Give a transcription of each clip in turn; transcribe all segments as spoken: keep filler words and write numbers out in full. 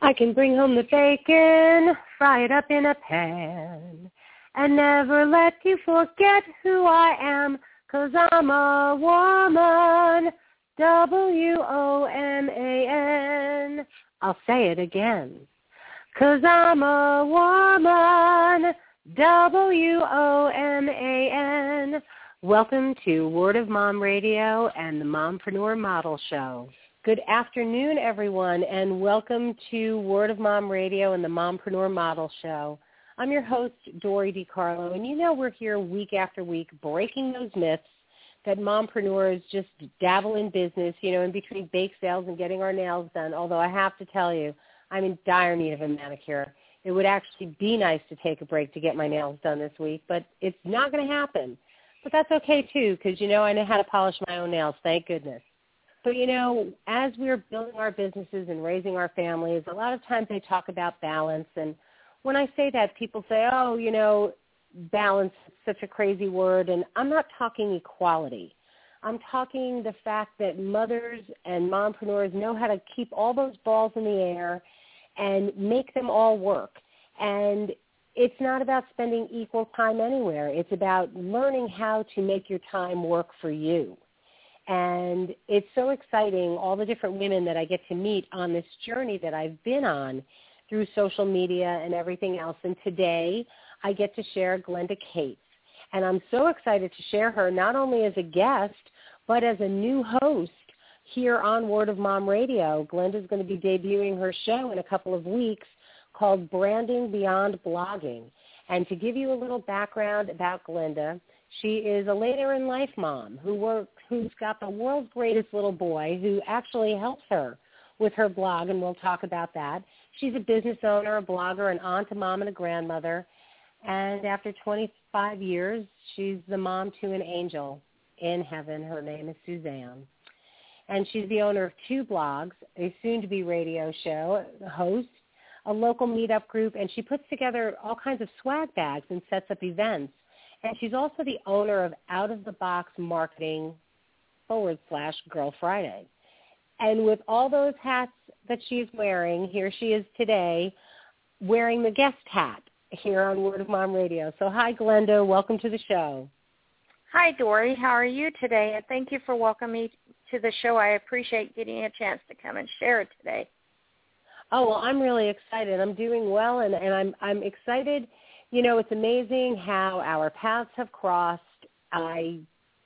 I can bring home the bacon, fry it up in a pan, and never let you forget who I am, 'cause I'm a woman, W O M A N. I'll say it again, 'cause I'm a woman, W O M A N. Welcome to Word of Mom Radio and the Mompreneur Model Show. Good afternoon, everyone, and welcome to Word of Mom Radio and the Mompreneur Model Show. I'm your host, Dory DiCarlo, and you know we're here week after week breaking those myths that mompreneurs just dabble in business, you know, in between bake sales and getting our nails done, although I have to tell you, I'm in dire need of a manicure. It would actually be nice to take a break to get my nails done this week, but it's not going to happen. But that's okay, too, because, you know, I know how to polish my own nails, thank goodness. But, you know, as we're building our businesses and raising our families, a lot of times they talk about balance. And when I say that, people say, oh, you know, balance is such a crazy word. And I'm not talking equality. I'm talking the fact that mothers and mompreneurs know how to keep all those balls in the air and make them all work. And it's not about spending equal time anywhere. It's about learning how to make your time work for you. And it's so exciting, all the different women that I get to meet on this journey that I've been on through social media and everything else. And today I get to share Glenda Cates. And I'm so excited to share her not only as a guest, but as a new host here on Word of Mom Radio. Glenda's going to be debuting her show in a couple of weeks called Branding Beyond Blogging. And to give you a little background about Glenda, she is a later-in-life mom who works, who's got the world's greatest little boy who actually helps her with her blog, and we'll talk about that. She's a business owner, a blogger, an aunt, a mom, and a grandmother. And after twenty-five years, she's the mom to an angel in heaven. Her name is Suzanne. And she's the owner of two blogs, a soon-to-be radio show, a host, a local meetup group, and she puts together all kinds of swag bags and sets up events. And she's also the owner of Out of the Box Marketing forward slash Girl Friday. And with all those hats that she's wearing, here she is today wearing the guest hat here on Word of Mom Radio. So hi, Glenda. Welcome to the show. Hi, Dory. How are you today? And thank you for welcoming me to the show. I appreciate getting a chance to come and share it today. Oh, well, I'm really excited. I'm doing well, and, and I'm I'm excited. You know, it's amazing how our paths have crossed. I,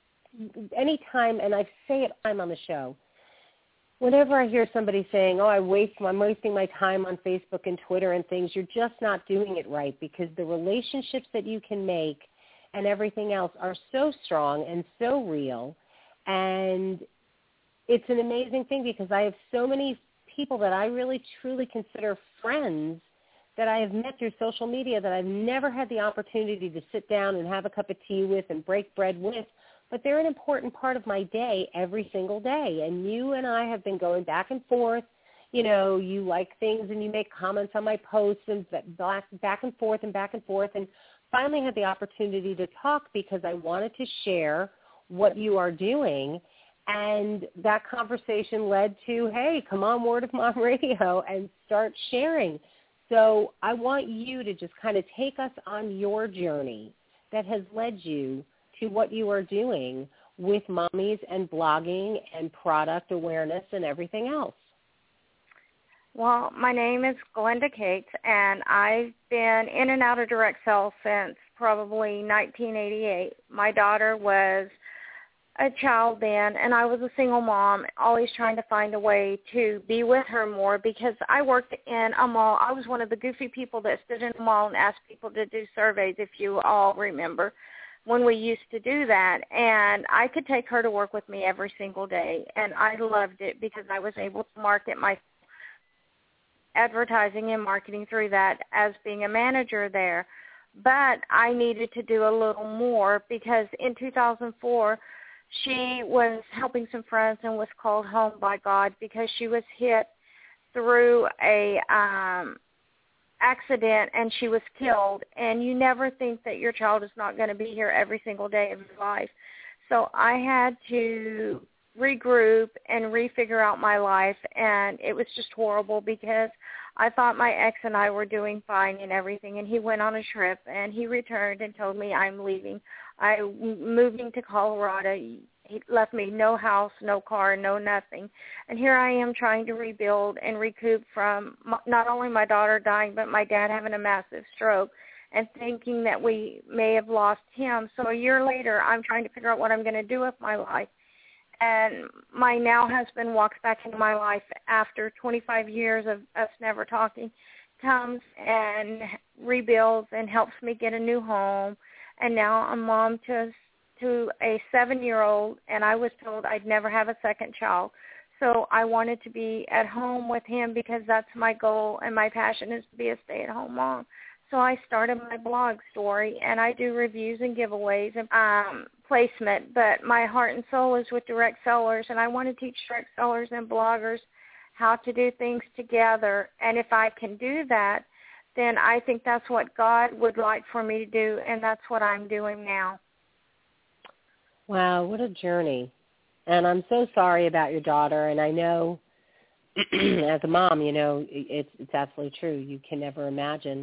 anytime, and I say it I'm on the show, whenever I hear somebody saying, oh, I waste, I'm wasting my time on Facebook and Twitter and things, you're just not doing it right, because the relationships that you can make and everything else are so strong and so real. And it's an amazing thing because I have so many people that I really truly consider friends that I have met through social media that I've never had the opportunity to sit down and have a cup of tea with and break bread with, but they're an important part of my day every single day. And you and I have been going back and forth. You know, you like things and you make comments on my posts and back, back and forth and back and forth, and finally had the opportunity to talk because I wanted to share what you are doing. And that conversation led to, hey, come on, Word of Mom Radio, and start sharing. So I want you to just kind of take us on your journey that has led you to what you are doing with mommies and blogging and product awareness and everything else. Well, my name is Glenda Cates, and I've been in and out of direct sales since probably nineteen eighty-eight. My daughter was a child then, and I was a single mom, always trying to find a way to be with her more because I worked in a mall. I was one of the goofy people that stood in the mall and asked people to do surveys, if you all remember, when we used to do that. And I could take her to work with me every single day, and I loved it because I was able to market my advertising and marketing through that as being a manager there. But I needed to do a little more because in two thousand four, she was helping some friends and was called home by God because she was hit through a um, accident and she was killed. And you never think that your child is not going to be here every single day of your life. So I had to regroup and refigure out my life, and it was just horrible because I thought my ex and I were doing fine and everything, and he went on a trip, and he returned and told me I'm leaving. I'm moving to Colorado. He left me no house, no car, no nothing. And here I am trying to rebuild and recoup from not only my daughter dying, but my dad having a massive stroke, and thinking that we may have lost him. So a year later, I'm trying to figure out what I'm going to do with my life. And my now husband walks back into my life after twenty-five years of us never talking, comes and rebuilds and helps me get a new home. And now I'm mom to to a seven-year-old, and I was told I'd never have a second child. So I wanted to be at home with him because that's my goal, and my passion is to be a stay-at-home mom. So I started my blog story, and I do reviews and giveaways and um, placement, but my heart and soul is with direct sellers, and I want to teach direct sellers and bloggers how to do things together. And if I can do that, then I think that's what God would like for me to do, and that's what I'm doing now. Wow, what a journey. And I'm so sorry about your daughter, and I know as a mom, you know, it's, it's absolutely true. You can never imagine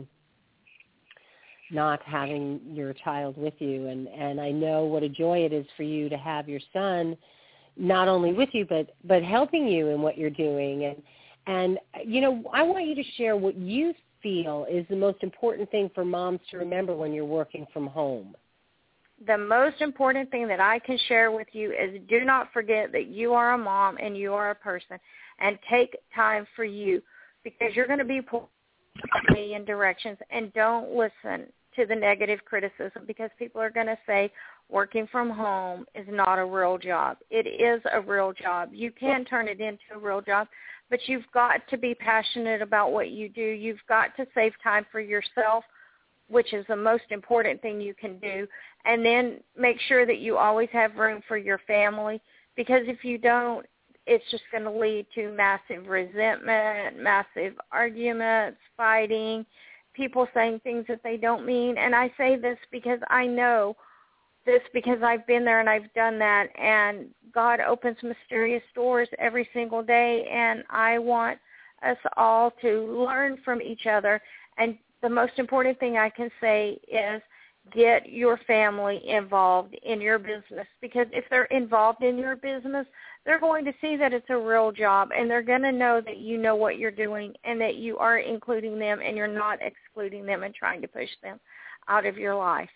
not having your child with you. And, and I know what a joy it is for you to have your son not only with you, but, but helping you in what you're doing. And, and, you know, I want you to share what you feel is the most important thing for moms to remember when you're working from home. The most important thing that I can share with you is do not forget that you are a mom and you are a person, and take time for you, because you're going to be pulled in a million directions, and don't listen to the negative criticism, because people are going to say working from home is not a real job. It is a real job. You can turn it into a real job, but you've got to be passionate about what you do. You've got to save time for yourself, which is the most important thing you can do, and then make sure that you always have room for your family, because if you don't, it's just going to lead to massive resentment, massive arguments, fighting, people saying things that they don't mean. And I say this because I know this, because I've been there and I've done that, and God opens mysterious doors every single day, and I want us all to learn from each other. And the most important thing I can say is get your family involved in your business, because if they're involved in your business, they're going to see that it's a real job, and they're going to know that you know what you're doing and that you are including them and you're not excluding them and trying to push them out of your life.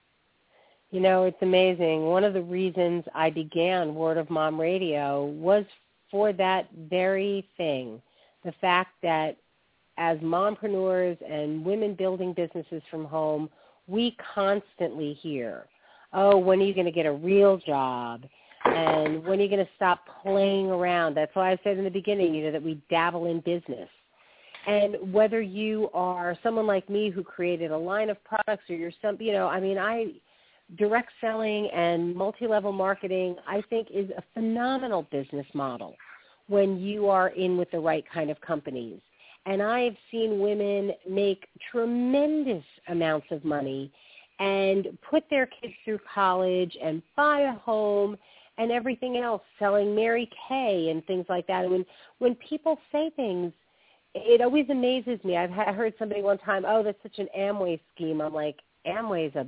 You know, it's amazing. One of the reasons I began Word of Mom Radio was for that very thing, the fact that as mompreneurs and women building businesses from home, we constantly hear, oh, when are you going to get a real job? And when are you going to stop playing around? That's why I said in the beginning, you know, that we dabble in business. And whether you are someone like me who created a line of products, or you're some, you know, I mean, I direct selling and multi-level marketing, I think, is a phenomenal business model when you are in with the right kind of companies. And I've seen women make tremendous amounts of money and put their kids through college and buy a home and everything else, selling Mary Kay and things like that. And when, when people say things, it always amazes me. I've heard somebody one time, oh, that's such an Amway scheme. I'm like, Amway is a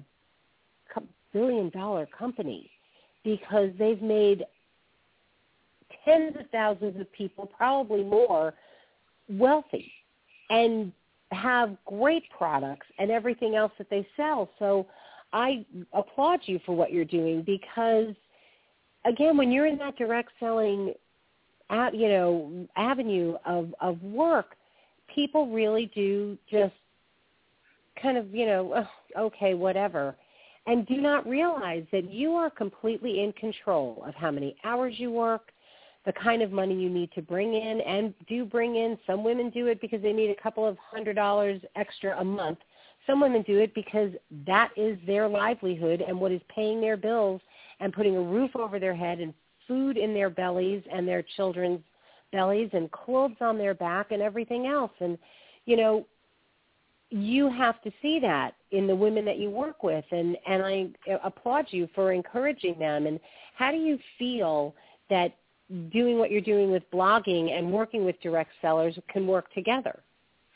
billion-dollar company, because they've made tens of thousands of people, probably more, wealthy and have great products and everything else that they sell. So I applaud you for what you're doing, because, again, when you're in that direct selling, you know, avenue of, of work, people really do just kind of, you know, oh, okay, whatever, and do not realize that you are completely in control of how many hours you work, the kind of money you need to bring in, and do bring in. Some women do it because they need a couple of hundred dollars extra a month. Some women do it because that is their livelihood and what is paying their bills and putting a roof over their head and food in their bellies and their children's bellies and clothes on their back and everything else. And, you know, you have to see that in the women that you work with, and, and I applaud you for encouraging them. And how do you feel that doing what you're doing with blogging and working with direct sellers can work together?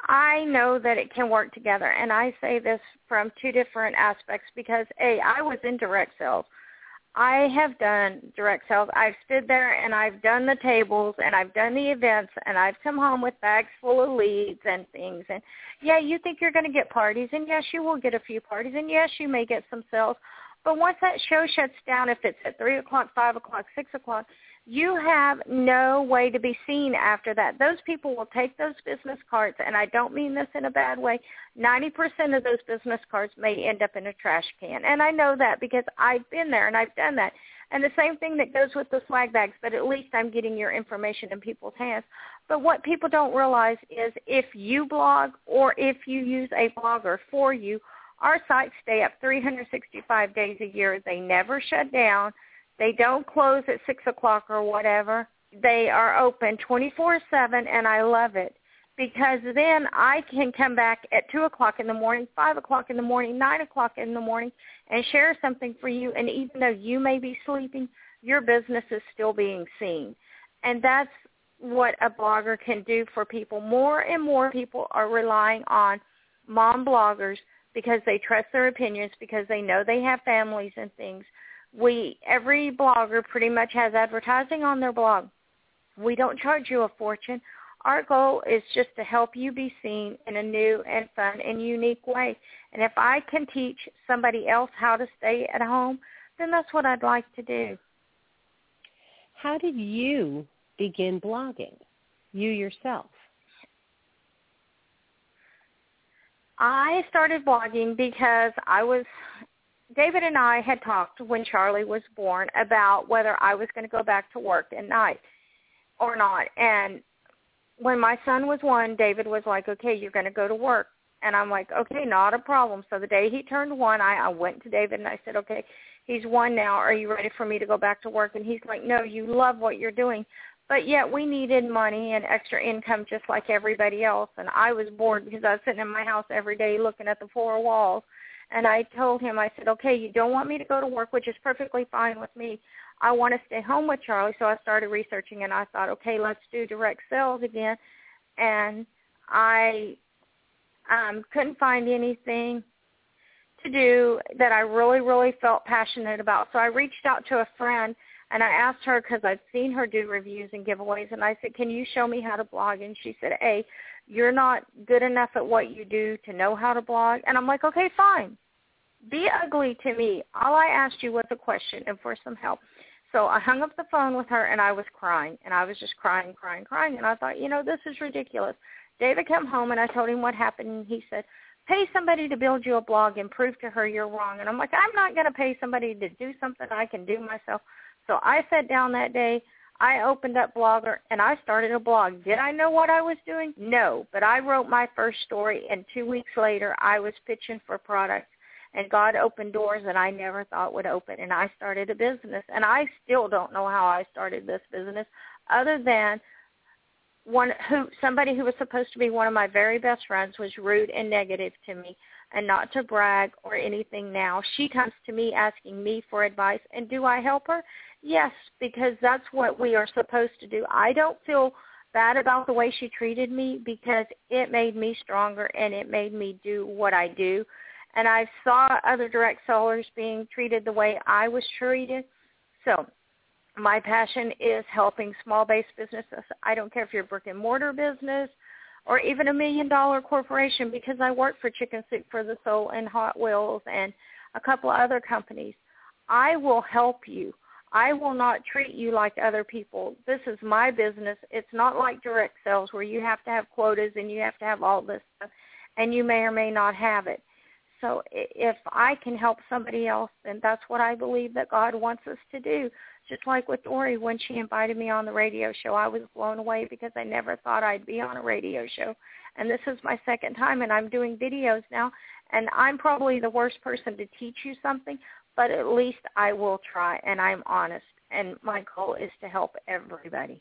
I know that it can work together, and I say this from two different aspects because, A, I was in direct sales. I have done direct sales. I've stood there, and I've done the tables, and I've done the events, and I've come home with bags full of leads and things. And, yeah, you think you're going to get parties, and, yes, you will get a few parties, and, yes, you may get some sales. But once that show shuts down, if it's at three o'clock, five o'clock, six o'clock, you have no way to be seen after that. Those people will take those business cards, and I don't mean this in a bad way. ninety percent of those business cards may end up in a trash can, and I know that because I've been there and I've done that. And the same thing that goes with the swag bags, but at least I'm getting your information in people's hands. But what people don't realize is if you blog or if you use a blogger for you, our sites stay up three hundred sixty-five days a year. They never shut down. They don't close at six o'clock or whatever. They are open twenty-four seven, and I love it because then I can come back at two o'clock in the morning, five o'clock in the morning, nine o'clock in the morning, and share something for you. And even though you may be sleeping, your business is still being seen. And that's what a blogger can do for people. More and more people are relying on mom bloggers because they trust their opinions, because they know they have families and things. We every blogger pretty much has advertising on their blog. We don't charge you a fortune. Our goal is just to help you be seen in a new and fun and unique way. And if I can teach somebody else how to stay at home, then that's what I'd like to do. How did you begin blogging, you yourself? I started blogging because I was... David and I had talked when Charlie was born about whether I was going to go back to work at night or not. And when my son was one, David was like, okay, you're going to go to work. And I'm like, okay, not a problem. So the day he turned one, I, I went to David and I said, okay, he's one now. Are you ready for me to go back to work? And he's like, no, you love what you're doing. But yet we needed money and extra income just like everybody else. And I was bored because I was sitting in my house every day looking at the four walls. And I told him, I said, okay, you don't want me to go to work, which is perfectly fine with me. I want to stay home with Charlie. So I started researching, and I thought, okay, let's do direct sales again. And I um, couldn't find anything to do that I really, really felt passionate about. So I reached out to a friend, and I asked her because I'd seen her do reviews and giveaways, and I said, can you show me how to blog? And she said, A, you're not good enough at what you do to know how to blog. And I'm like, okay, fine. Be ugly to me. All I asked you was a question and for some help. So I hung up the phone with her, and I was crying, and I was just crying, crying, crying. And I thought, you know, this is ridiculous. David came home, and I told him what happened, and he said, pay somebody to build you a blog and prove to her you're wrong. And I'm like, I'm not going to pay somebody to do something I can do myself. So I sat down that day. I opened up Blogger, and I started a blog. Did I know what I was doing? No, but I wrote my first story, and two weeks later, I was pitching for products, and God opened doors that I never thought would open, and I started a business. And I still don't know how I started this business other than one who somebody who was supposed to be one of my very best friends was rude and negative to me, and not to brag or anything now. She comes to me asking me for advice, and do I help her? Yes, because that's what we are supposed to do. I don't feel bad about the way she treated me because it made me stronger and it made me do what I do. And I saw other direct sellers being treated the way I was treated. So my passion is helping small-based businesses. I don't care if you're a brick-and-mortar business or even a million-dollar corporation, because I work for Chicken Soup for the Soul and Hot Wheels and a couple of other companies. I will help you. I will not treat you like other people. This is my business. It's not like direct sales where you have to have quotas and you have to have all this stuff, and you may or may not have it. So if I can help somebody else, then that's what I believe that God wants us to do. Just like with Dory, when she invited me on the radio show, I was blown away because I never thought I'd be on a radio show. And this is my second time, and I'm doing videos now. And I'm probably the worst person to teach you something, but at least I will try, and I'm honest. And my goal is to help everybody.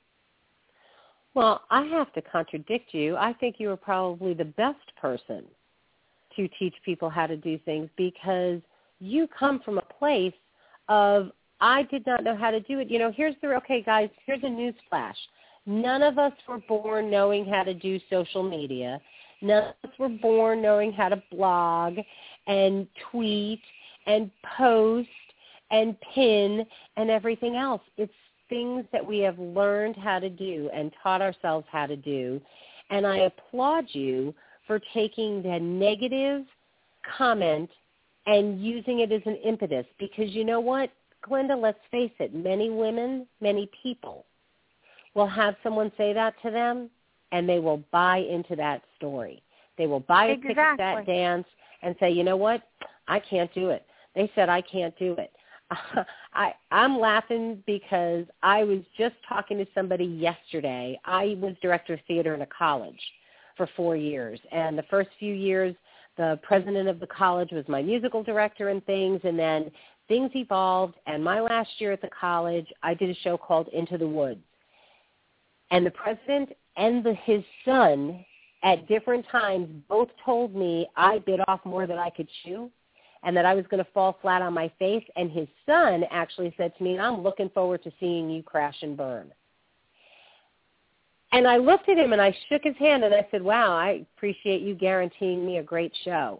Well, I have to contradict you. I think you are probably the best person to teach people how to do things, because you come from a place of, I did not know how to do it. You know, here's the, okay, guys, here's a news flash. None of us were born knowing how to do social media. None of us were born knowing how to blog and tweet and post and pin and everything else. It's things that we have learned how to do and taught ourselves how to do. And I applaud you for taking the negative comment and using it as an impetus, because you know what, Glenda, let's face it, many women, many people will have someone say that to them, and they will buy into that story. They will buy a exactly. ticket to that dance and say, you know what, I can't do it. They said I can't do it. I, I'm laughing because I was just talking to somebody yesterday. I was director of theater in a college for four years, and the first few years, the president of the college was my musical director and things, and then things evolved, and my last year at the college, I did a show called Into the Woods. And the president and the, his son at different times both told me I bit off more than I could chew and that I was going to fall flat on my face. And his son actually said to me, I'm looking forward to seeing you crash and burn. And I looked at him and I shook his hand and I said, wow, I appreciate you guaranteeing me a great show.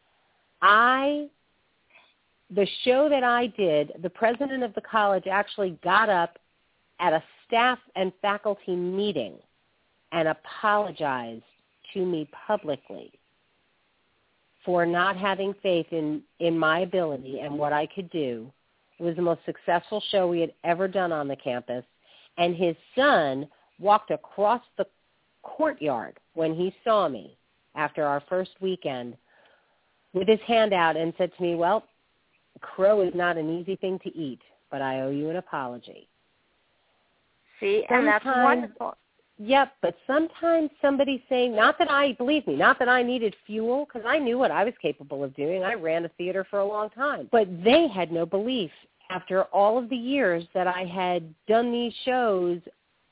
I, the show that I did, the president of the college actually got up at a staff and faculty meeting and apologized to me publicly for not having faith in, in my ability and what I could do. It was the most successful show we had ever done on the campus. And his son walked across the courtyard when he saw me after our first weekend with his hand out and said to me, well, crow is not an easy thing to eat, but I owe you an apology. See, and sometimes, that's wonderful. Yep, but sometimes somebody's saying, not that I, believe me, not that I needed fuel, because I knew what I was capable of doing. I ran a theater for a long time. But they had no belief after all of the years that I had done these shows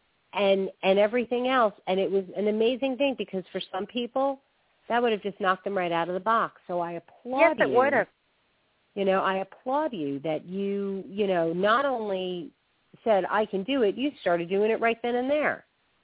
and and everything else. And it was an amazing thing because for some people, that would have just knocked them right out of the box. So I applaud yes, you. Yes, it would have. You know, I applaud you that you, you know, not only said, I can do it, you started doing it right then and there.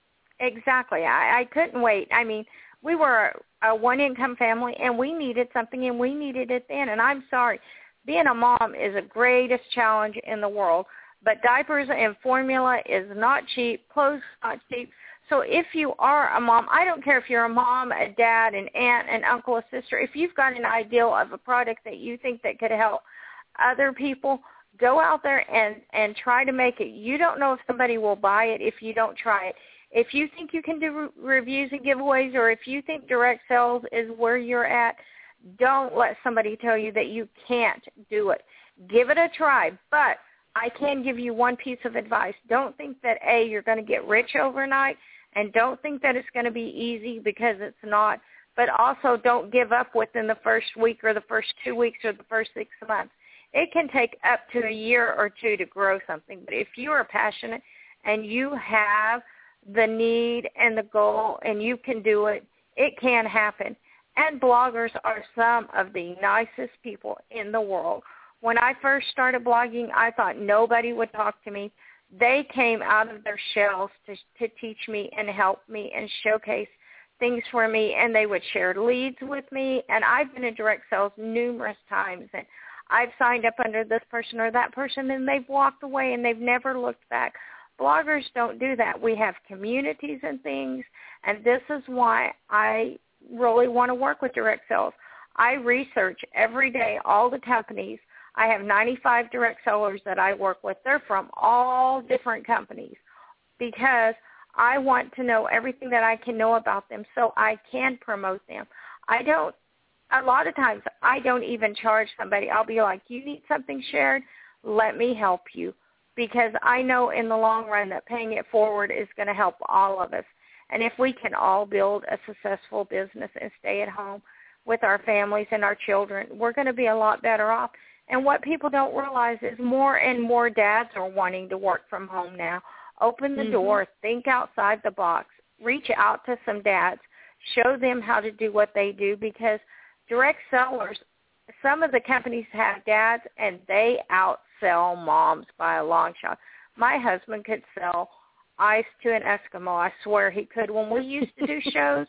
Exactly. I, I couldn't wait. I mean, we were a one-income family, and we needed something, and we needed it then. And I'm sorry, being a mom is the greatest challenge in the world, but diapers and formula is not cheap, clothes not cheap. So if you are a mom, I don't care if you're a mom, a dad, an aunt, an uncle, a sister, if you've got an ideal of a product that you think that could help other people, go out there and, and try to make it. You don't know if somebody will buy it if you don't try it. If you think you can do re- reviews and giveaways, or if you think direct sales is where you're at, don't let somebody tell you that you can't do it. Give it a try. But I can give you one piece of advice. Don't think that, A, you're going to get rich overnight, and don't think that it's going to be easy, because it's not. But also don't give up within the first week or the first two weeks or the first six months. It can take up to a year or two to grow something. But if you are passionate and you have the need and the goal and you can do it, it can happen. And bloggers are some of the nicest people in the world. When I first started blogging, I thought nobody would talk to me. They came out of their shells to, to teach me and help me and showcase things for me, and they would share leads with me. And I've been in direct sales numerous times, and I've signed up under this person or that person, and they've walked away, and they've never looked back. Bloggers don't do that. We have communities and things, and this is why I really want to work with direct sales. I research every day all the companies. I have ninety-five direct sellers that I work with. They're from all different companies because I want to know everything that I can know about them so I can promote them. I don't, a lot of times I don't even charge somebody. I'll be like, you need something shared? Let me help you. Because I know in the long run that paying it forward is going to help all of us. And if we can all build a successful business and stay at home with our families and our children, we're going to be a lot better off. And what people don't realize is more and more dads are wanting to work from home now. Open the mm-hmm. door, think outside the box, reach out to some dads, show them how to do what they do, because direct sellers, some of the companies have dads and they outsell moms by a long shot. My husband could sell ice to an Eskimo. I swear he could. When we used to do shows,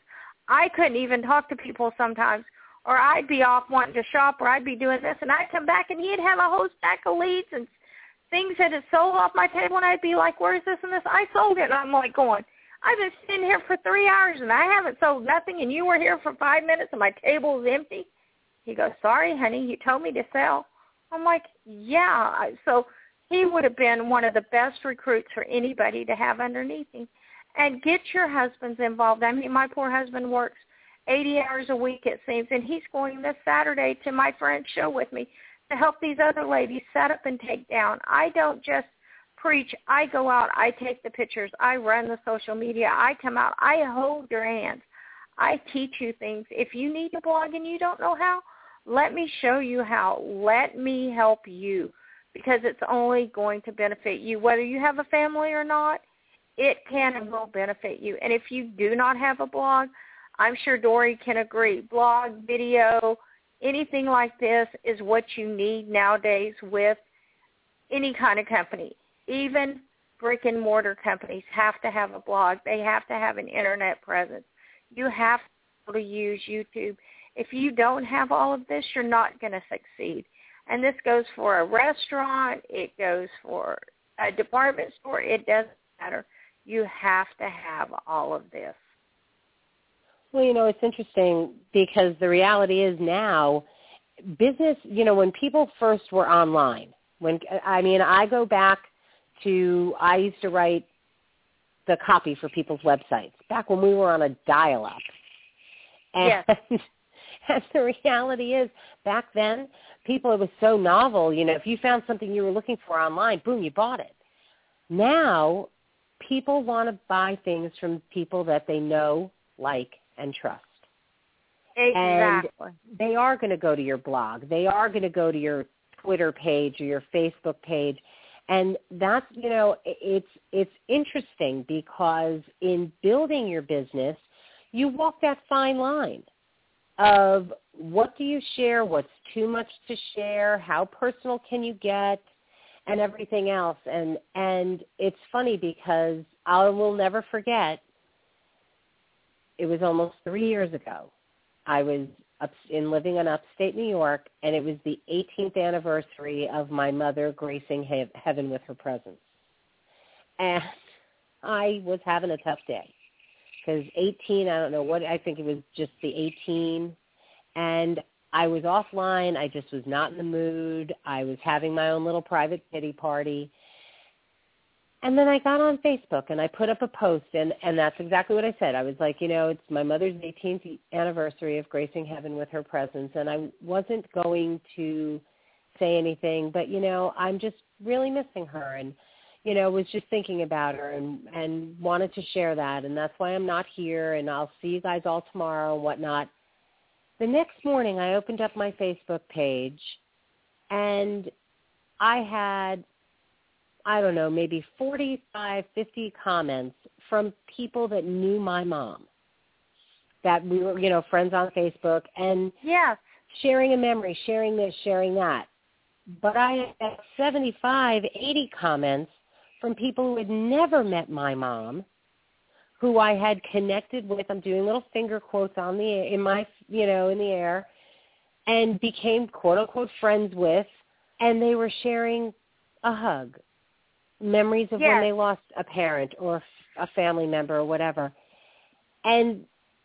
I couldn't even talk to people sometimes, or I'd be off wanting to shop, or I'd be doing this, and I'd come back, and he'd have a whole stack of leads and things that had sold off my table, and I'd be like, where's this and this? I sold it. And I'm like going, I've been sitting here for three hours, and I haven't sold nothing, and you were here for five minutes, and my table is empty. He goes, sorry, honey, you told me to sell. I'm like, yeah. So he would have been one of the best recruits for anybody to have underneath him. And get your husbands involved. I mean, my poor husband works eighty hours a week, it seems, and he's going this Saturday to my friend's show with me to help these other ladies set up and take down. I don't just preach. I go out. I take the pictures. I run the social media. I come out. I hold your hands. I teach you things. If you need to blog and you don't know how, let me show you how. Let me help you, because it's only going to benefit you. Whether you have a family or not, it can and will benefit you. And if you do not have a blog, I'm sure Dory can agree. Blog, video, anything like this is what you need nowadays with any kind of company. Even brick and mortar companies have to have a blog. They have to have an internet presence. You have to be able to use YouTube. If you don't have all of this, you're not going to succeed. And this goes for a restaurant. It goes for a department store. It doesn't matter. You have to have all of this. Well, you know, it's interesting because the reality is now business, you know, when people first were online, when I mean, I go back to, I used to write the copy for people's websites back when we were on a dial-up. And, yes. and the reality is back then, people, it was so novel. You know, if you found something you were looking for online, boom, you bought it. Now, people want to buy things from people that they know, like, and trust. Exactly. And they are going to go to your blog. They are going to go to your Twitter page or your Facebook page. And that's, you know, it's it's interesting because in building your business, you walk that fine line of what do you share, what's too much to share, how personal can you get, and everything else. And and it's funny because I will never forget, it was almost three years ago. I was up in living in upstate New York, and it was the eighteenth anniversary of my mother gracing he- heaven with her presence. And I was having a tough day because eighteen, I don't know what, I think it was just the eighteen, and I was offline. I just was not in the mood. I was having my own little private pity party. And then I got on Facebook and I put up a post, and, and that's exactly what I said. I was like, you know, it's my mother's eighteenth anniversary of gracing heaven with her presence, and I wasn't going to say anything, but, you know, I'm just really missing her and, you know, was just thinking about her and, and wanted to share that, and that's why I'm not here, and I'll see you guys all tomorrow and whatnot. The next morning I opened up my Facebook page, and I had, I don't know, maybe forty-five, fifty comments from people that knew my mom, that we were, you know, friends on Facebook, and yes, sharing a memory, sharing this, sharing that. But I had seventy-five, eighty comments from people who had never met my mom, who I had connected with. I'm doing little finger quotes on the in my, you know, in the air, and became quote unquote friends with, and they were sharing a hug, memories of yes. when they lost a parent or a family member or whatever. And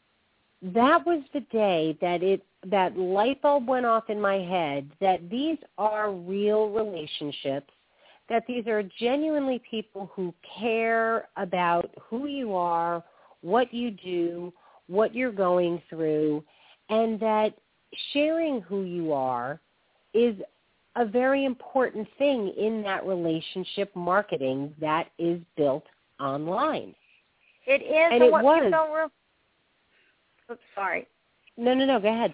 that was the day that it that light bulb went off in my head that these are real relationships, that these are genuinely people who care about who you are, what you do, what you're going through, and that sharing who you are is a very important thing in that relationship marketing that is built online. It is, and it what was. People don't re- Oops, sorry. No, no, no, go ahead.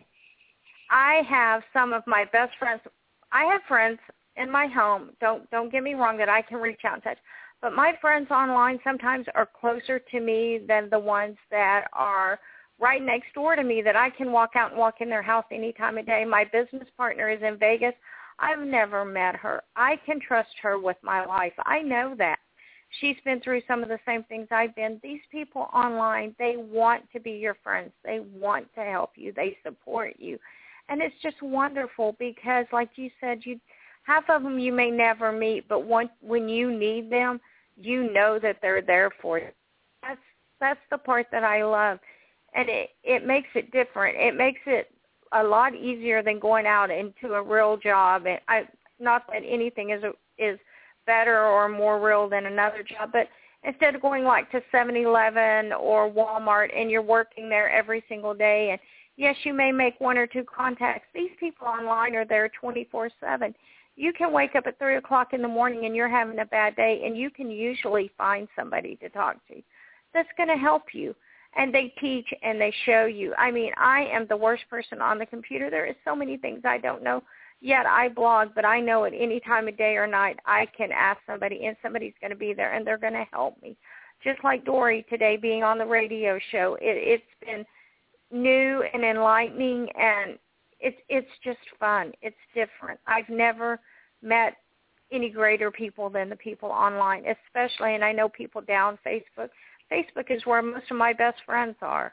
I have some of my best friends. I have friends in my home. Don't don't get me wrong that I can reach out and touch. But my friends online sometimes are closer to me than the ones that are right next door to me that I can walk out and walk in their house any time of day. My business partner is in Vegas. I've never met her. I can trust her with my life. I know that. she's been through some of the same things I've been. These people online, they want to be your friends. They want to help you. They support you. And it's just wonderful because, like you said, you half of them you may never meet, but once, when you need them, you know that they're there for you. That's that's the part that I love. And it, it makes it different. It makes it a lot easier than going out into a real job. And I, not that anything is is better or more real than another job, but instead of going like to seven eleven or Walmart and you're working there every single day, and yes, you may make one or two contacts. These people online are there twenty-four seven. You can wake up at three o'clock in the morning and you're having a bad day, and you can usually find somebody to talk to that's going to help you. And they teach and they show you. I mean, I am the worst person on the computer. There is so many things I don't know. Yet I blog, but I know at any time of day or night I can ask somebody, and somebody's going to be there, and they're going to help me. Just like Dory today being on the radio show. It, it's been new and enlightening, and it's it's just fun. It's different. I've never met any greater people than the people online, especially, and I know people down Facebook. Facebook is where most of my best friends are.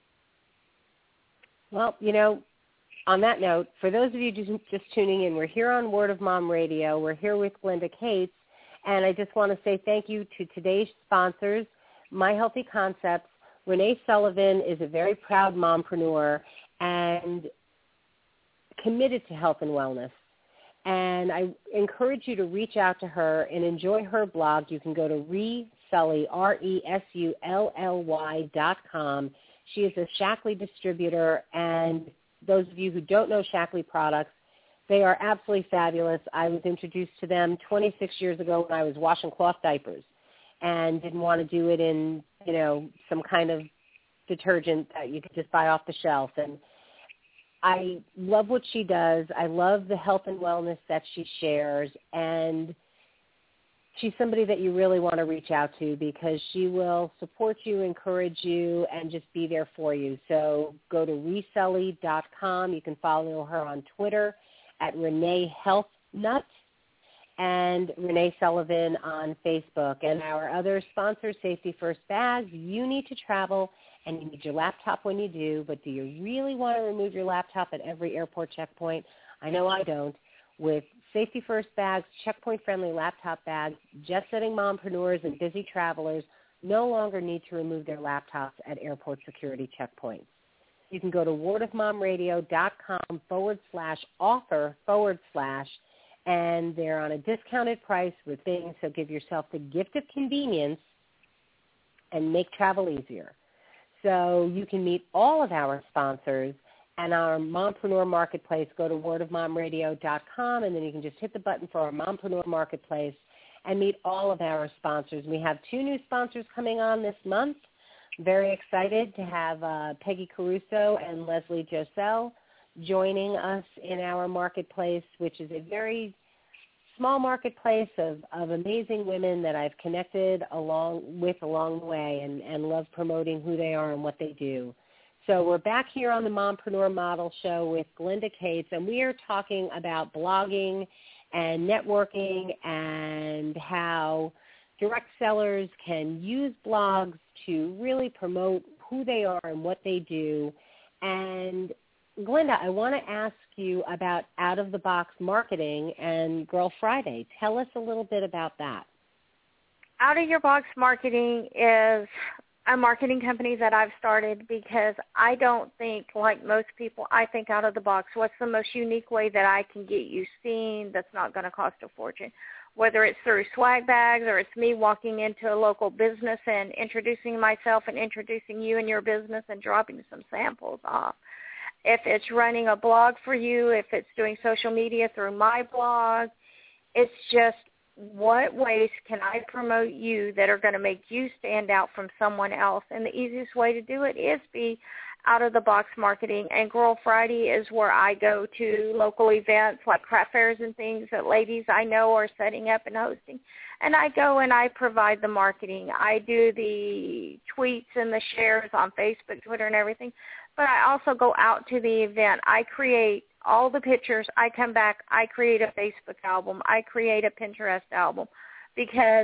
Well, you know, on that note, for those of you just, just tuning in, we're here on Word of Mom Radio. We're here with Glenda Cates, and I just want to say thank you to today's sponsors, My Healthy Concepts. Renee Sullivan is a very proud mompreneur and committed to health and wellness. And I encourage you to reach out to her and enjoy her blog. You can go to Resully, R E S U L L Y dot com. She is a Shaklee distributor, and those of you who don't know Shaklee products, they are absolutely fabulous. I was introduced to them twenty-six years ago when I was washing cloth diapers and didn't want to do it in, you know, some kind of detergent that you could just buy off the shelf. And I love what she does. I love the health and wellness that she shares, and she's somebody that you really want to reach out to because she will support you, encourage you, and just be there for you. So go to Resully dot com. You can follow her on Twitter at Renee Health Nut and Renee Sullivan on Facebook. And our other sponsor, Safety First Bags. You need to travel, and you need your laptop when you do, but do you really want to remove your laptop at every airport checkpoint? I know I don't. With Safety First Bags, checkpoint-friendly laptop bags, jet-setting mompreneurs and busy travelers no longer need to remove their laptops at airport security checkpoints. You can go to wordofmomradio.com forward slash author forward slash, and they're on a discounted price with things, so give yourself the gift of convenience and make travel easier. So you can meet all of our sponsors and our Mompreneur Marketplace. Go to word of mom radio dot com, and then you can just hit the button for our Mompreneur Marketplace and meet all of our sponsors. We have two new sponsors coming on this month. Very excited to have uh, Peggy Caruso and Leslie Josell joining us in our marketplace, which is a very small marketplace of, of amazing women that I've connected along with along the way and, and love promoting who they are and what they do. So we're back here on the Mompreneur Model Show with Glenda Cates, and we are talking about blogging and networking and how direct sellers can use blogs to really promote who they are and what they do. And Glenda, I want to ask you about out-of-the-box marketing and Girl Friday. Tell us a little bit about that. Out-of-your-box marketing is a marketing company that I've started because I don't think, like most people, I think out of the box. What's the most unique way that I can get you seen that's not going to cost a fortune? Whether it's through swag bags or it's me walking into a local business and introducing myself and introducing you and your business and dropping some samples off. If it's running a blog for you, if it's doing social media through my blog, it's just what ways can I promote you that are going to make you stand out from someone else? And the easiest way to do it is be out-of-the-box marketing. And Girl Friday is where I go to local events like craft fairs and things that ladies I know are setting up and hosting. And I go and I provide the marketing. I do the tweets and the shares on Facebook, Twitter, and everything. But I also go out to the event. I create all the pictures. I come back. I create a Facebook album. I create a Pinterest album because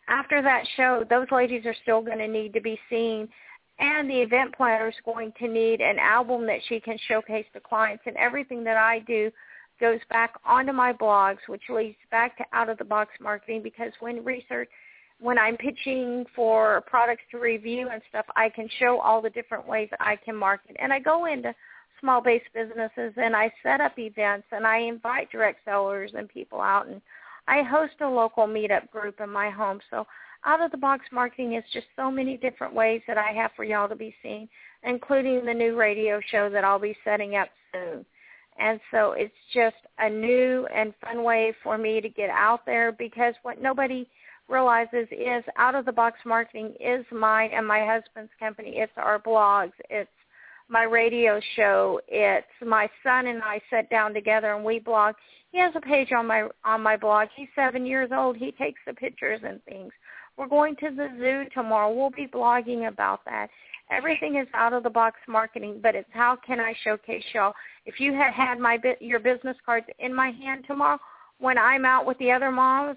after that show, those ladies are still going to need to be seen, and the event planner is going to need an album that she can showcase to clients, and everything that I do goes back onto my blogs, which leads back to out-of-the-box marketing, because when research, when I'm pitching for products to review and stuff, I can show all the different ways that I can market. And I go into small-based businesses, and I set up events, and I invite direct sellers and people out, and I host a local meetup group in my home. So out-of-the-box marketing is just so many different ways that I have for y'all to be seen, including the new radio show that I'll be setting up soon. And so it's just a new and fun way for me to get out there, because what nobody realizes is out-of-the-box marketing is mine and my husband's company. It's our blogs. It's my radio show. It's my son and I sit down together and we blog. He has a page on my on my blog. He's seven years old. He takes the pictures and things. We're going to the zoo tomorrow. We'll be blogging about that. Everything is out-of-the-box marketing, but it's how can I showcase y'all. If you had had my your business cards in my hand tomorrow when I'm out with the other moms,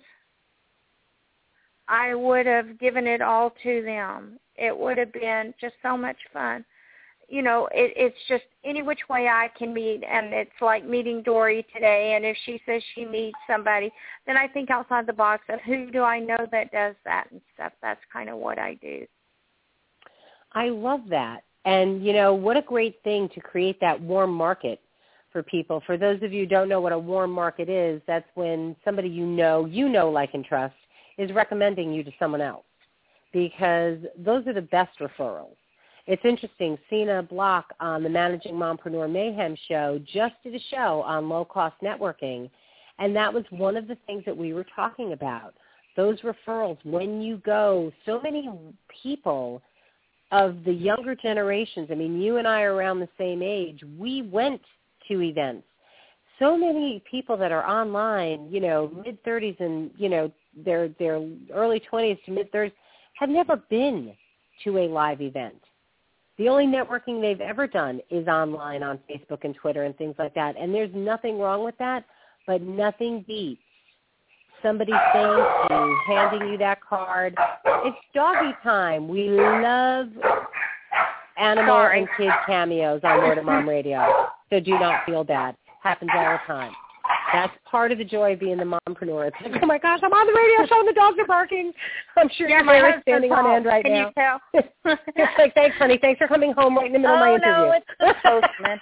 I would have given it all to them. It would have been just so much fun. You know, it, it's just any which way I can meet, and it's like meeting Dory today, and if she says she meets somebody, then I think outside the box of who do I know that does that and stuff. That's kind of what I do. I love that. And, you know, what a great thing to create that warm market for people. For those of you who don't know what a warm market is, that's when somebody you know, you know, like and trust, is recommending you to someone else, because those are the best referrals. It's interesting. Cena Block on the Managing Mompreneur Mayhem show just did a show on low-cost networking, and that was one of the things that we were talking about. Those referrals, when you go, so many people of the younger generations, I mean, you and I are around the same age, we went to events. So many people that are online, you know, mid-thirties and, you know, their their early twenties to mid-thirties, have never been to a live event. The only networking they've ever done is online on Facebook and Twitter and things like that. And there's nothing wrong with that, but nothing beats somebody saying to you, handing you that card, it's doggy time. We love animal Sorry. and kid cameos on Word of Mom Radio. So do not feel bad. Happens all the time. That's part of the joy of being the mompreneur. It's like, oh my gosh, I'm on the radio show and the dogs are barking. I'm sure yeah, you're very standing on end right Can now. Can you tell? It's like, thanks, honey. Thanks for coming home right in the middle oh, of my interview. Oh, no, it's the postman.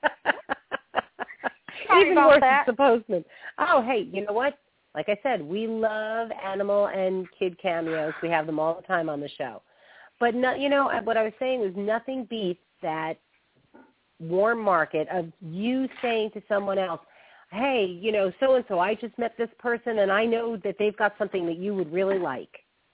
Even about worse, that. it's the postman. Oh, hey, you know what? Like I said, we love animal and kid cameos. We have them all the time on the show. But, no, you know, what I was saying was nothing beats that warm market of you saying to someone else, hey, you know, so-and-so, I just met this person, and I know that they've got something that you would really like.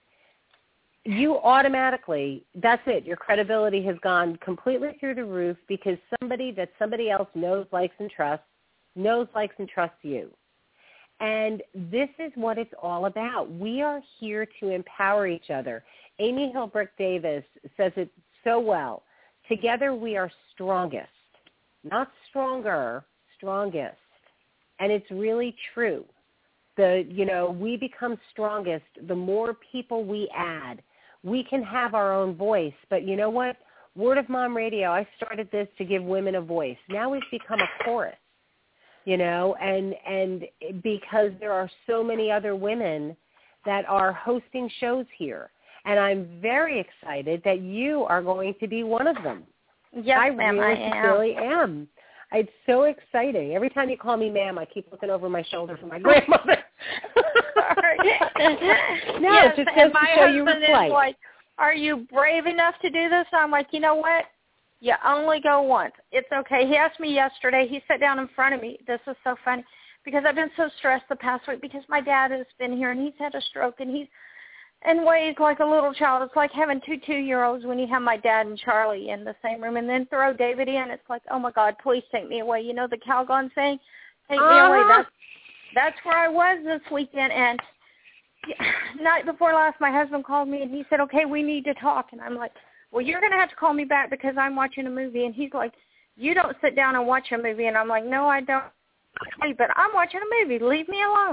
You automatically, that's it. Your credibility has gone completely through the roof because somebody that somebody else knows, likes, and trusts, knows, likes, and trusts you. And this is what it's all about. We are here to empower each other. Amy Hilbrick Davis says it so well. Together we are strongest, not stronger, strongest. And it's really true. The, you know, we become strongest the more people we add. We can have our own voice, but you know what? Word of Mom Radio, I started this to give women a voice. Now we've become a chorus, you know, and and because there are so many other women that are hosting shows here. And I'm very excited that you are going to be one of them. Yes, I ma'am, really, I am. really am. It's so exciting. Every time you call me ma'am, I keep looking over my shoulder for my grandmother. Sorry. No, yes, just and goes my to show you husband reflect. is like, are you brave enough to do this? I'm like, you know what? You only go once. It's okay. He asked me yesterday. He sat down in front of me. This is so funny because I've been so stressed the past week because my dad has been here and he's had a stroke and he's and weighs like a little child. It's like having two two-year-olds when you have my dad and Charlie in the same room and then throw David in. It's like, oh, my God, please take me away. You know the Calgon saying, take uh-huh. me away. That's, that's where I was this weekend. And night before last, my husband called me and he said, okay, we need to talk. And I'm like, well, you're going to have to call me back because I'm watching a movie. And he's like, you don't sit down and watch a movie. And I'm like, no, I don't. But I'm watching a movie. Leave me alone.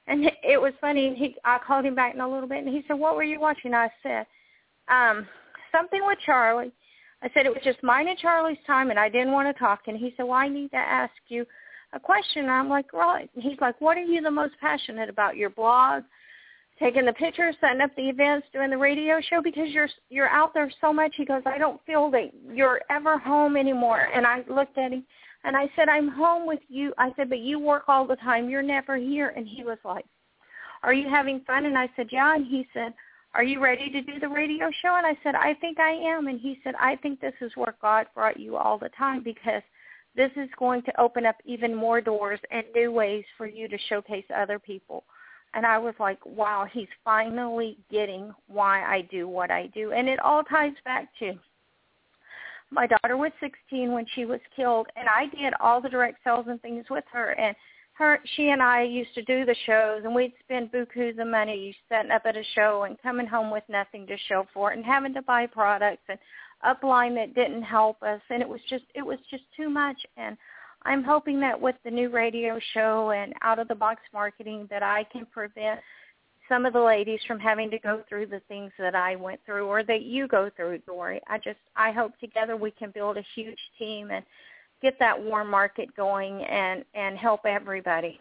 And it was funny. He, I called him back in a little bit, and he said, what were you watching? I said, um, something with Charlie. I said, it was just mine and Charlie's time, and I didn't want to talk. And he said, well, I need to ask you a question. And I'm like, right. And he's like, what are you the most passionate about, your blog, taking the pictures, setting up the events, doing the radio show? Because you're you're out there so much. He goes, I don't feel that you're ever home anymore. And I looked at him, and I said, I'm home with you. I said, but you work all the time. You're never here. And he was like, are you having fun? And I said, yeah. And he said, are you ready to do the radio show? And I said, I think I am. And he said, I think this is where God brought you all the time, because this is going to open up even more doors and new ways for you to showcase other people. And I was like, wow, he's finally getting why I do what I do. And it all ties back to my daughter was sixteen when she was killed, and I did all the direct sales and things with her. And her, she and I used to do the shows, and we'd spend bukus of money setting up at a show and coming home with nothing to show for it, and having to buy products and upline that didn't help us. And it was just, it was just too much. And I'm hoping that with the new radio show and out-of-the-box marketing that I can prevent some of the ladies from having to go through the things that I went through or that you go through, Dory. I just, I hope together we can build a huge team and get that warm market going and, and help everybody.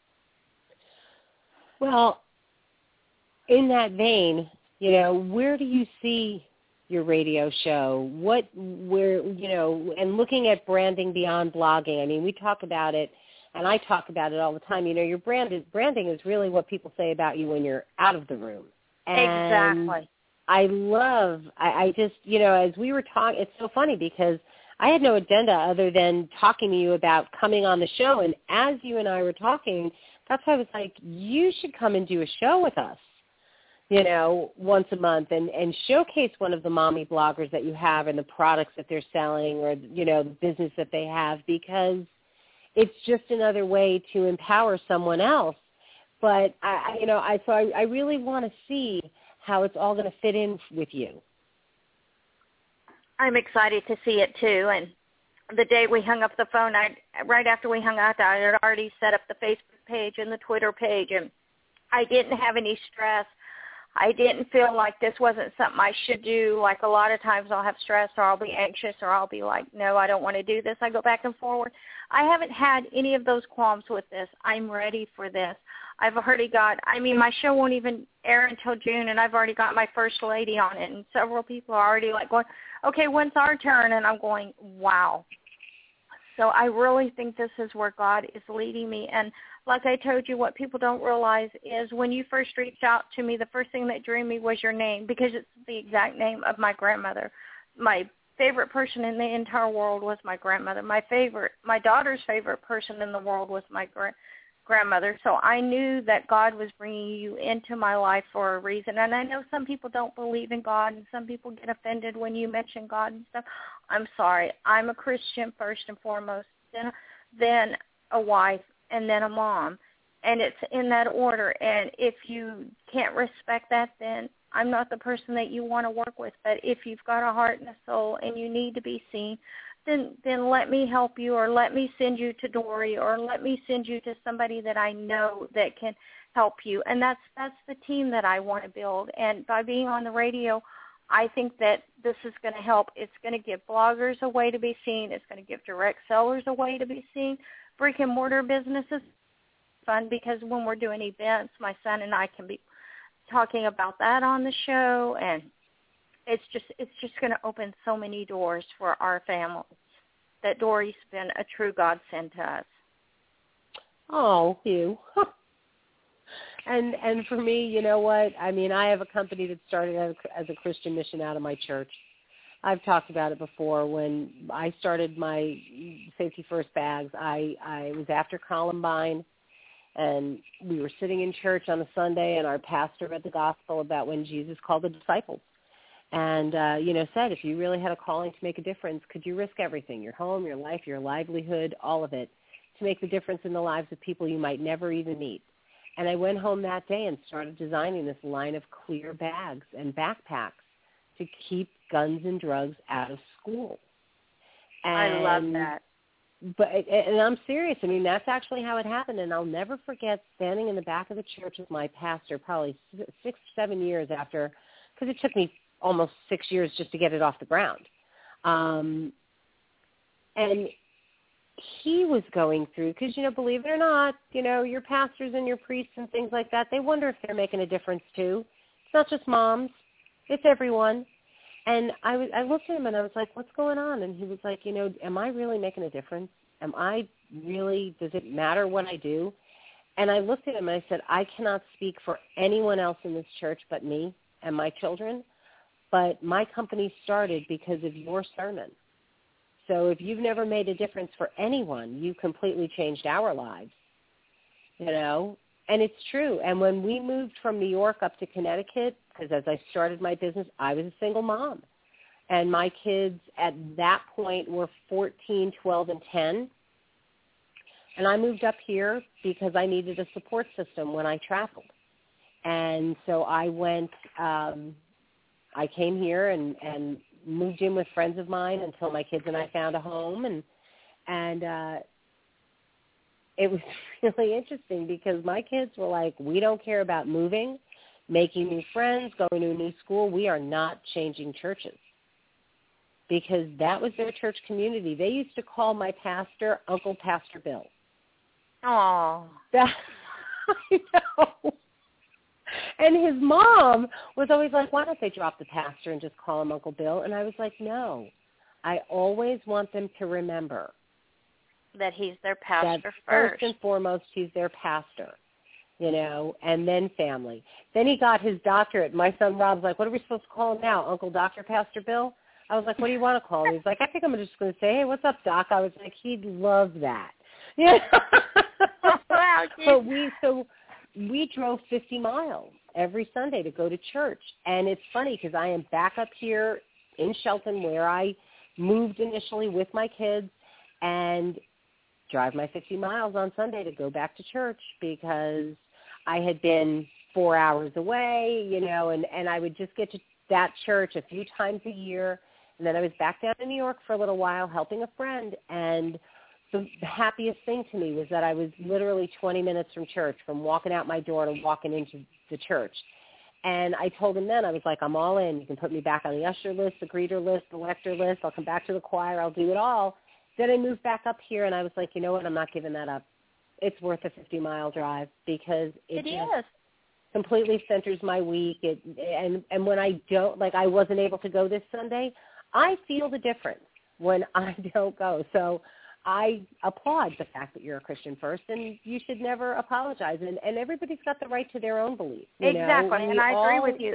Well, in that vein, you know, where do you see your radio show? What, where, you know, and looking at branding beyond blogging, I mean, we talk about it, and I talk about it all the time. You know, your brand is, branding is really what people say about you when you're out of the room. And exactly. I love, I, I just, you know, as we were talking, it's so funny because I had no agenda other than talking to you about coming on the show. And as you and I were talking, that's why I was like, you should come and do a show with us, you know, once a month and, and showcase one of the mommy bloggers that you have and the products that they're selling or, you know, the business that they have, because it's just another way to empower someone else. But, I, you know, I so I, I really want to see how it's all going to fit in with you. I'm excited to see it, too. And the day we hung up the phone, I right after we hung out, I had already set up the Facebook page and the Twitter page, and I didn't have any stress. I didn't feel like this wasn't something I should do. Like a lot of times I'll have stress or I'll be anxious or I'll be like, no, I don't want to do this. I go back and forward. I haven't had any of those qualms with this. I'm ready for this. I've already got, I mean, my show won't even air until June, and I've already got my first lady on it, and several people are already like going, okay, when's our turn? And I'm going, wow. So I really think this is where God is leading me. And like I told you, what people don't realize is when you first reached out to me, the first thing that drew me was your name, because it's the exact name of my grandmother. My favorite person in the entire world was my grandmother. My favorite, my daughter's favorite person in the world was my gra- grandmother. So I knew that God was bringing you into my life for a reason. And I know some people don't believe in God, and some people get offended when you mention God and stuff. I'm sorry. I'm a Christian first and foremost, then, then a wife, and then a mom. And it's in that order. And if you can't respect that, then I'm not the person that you want to work with. But if you've got a heart and a soul and you need to be seen, then then let me help you, or let me send you to Dory, or let me send you to somebody that I know that can help you. And that's that's the team that I want to build. And by being on the radio, I think that this is going to help. It's going to give bloggers a way to be seen. It's going to give direct sellers a way to be seen. Brick and mortar businesses fun, because when we're doing events, my son and I can be talking about that on the show, and it's just it's just going to open so many doors for our family that Dory's been a true godsend to us. Oh, you. and and for me, you know what? I mean, I have a company that started as, as a Christian mission out of my church. I've talked about it before. When I started my Safety First bags, I, I was after Columbine, and we were sitting in church on a Sunday, and our pastor read the gospel about when Jesus called the disciples. And, uh, you know, said, if you really had a calling to make a difference, could you risk everything, your home, your life, your livelihood, all of it, to make the difference in the lives of people you might never even meet? And I went home that day and started designing this line of clear bags and backpacks to keep guns and drugs out of school. And I love that. but and I'm serious. I mean, that's actually how it happened, and I'll never forget standing in the back of the church with my pastor, probably six, seven years after, because it took me almost six years just to get it off the ground. Um, and he was going through, because, you know, believe it or not, you know, your pastors and your priests and things like that, they wonder if they're making a difference too. It's not just moms. It's everyone. And I, was, I looked at him and I was like, what's going on? And he was like, you know, am I really making a difference? Am I really, does it matter what I do? And I looked at him and I said, I cannot speak for anyone else in this church but me and my children, but my company started because of your sermon. So if you've never made a difference for anyone, you completely changed our lives, you know, and it's true. And when we moved from New York up to Connecticut, because as I started my business, I was a single mom, and my kids at that point were fourteen, twelve, and ten, and I moved up here because I needed a support system when I traveled. And so I went, um, I came here and, and moved in with friends of mine until my kids and I found a home, and and uh, it was really interesting because my kids were like, we don't care about moving, making new friends, going to a new school. We are not changing churches, because that was their church community. They used to call my pastor Uncle Pastor Bill. Oh, I know. And his mom was always like, why don't they drop the pastor and just call him Uncle Bill? And I was like, no, I always want them to remember that he's their pastor that first. First and foremost, he's their pastor, you know, and then family. Then he got his doctorate. My son Rob's like, what are we supposed to call him now, Uncle Doctor Pastor Bill? I was like, what do you want to call him? He's like, I think I'm just going to say, hey, what's up, Doc? I was like, he'd love that. Yeah. Wow, but we, so... we drove fifty miles every Sunday to go to church. And it's funny because I am back up here in Shelton where I moved initially with my kids, and drive my fifty miles on Sunday to go back to church because I had been four hours away, you know, and, and I would just get to that church a few times a year. And then I was back down in New York for a little while helping a friend, and the happiest thing to me was that I was literally twenty minutes from church, from walking out my door to walking into the church. And I told him then, I was like, I'm all in. You can put me back on the usher list, the greeter list, the lector list. I'll come back to the choir. I'll do it all. Then I moved back up here, and I was like, you know what? I'm not giving that up. It's worth a fifty-mile drive because it, it just is. completely centers my week. It, and, and when I don't, like I wasn't able to go this Sunday, I feel the difference when I don't go. So I applaud the fact that you're a Christian first, and you should never apologize. And, and everybody's got the right to their own belief. You exactly, know? and I all, agree with you.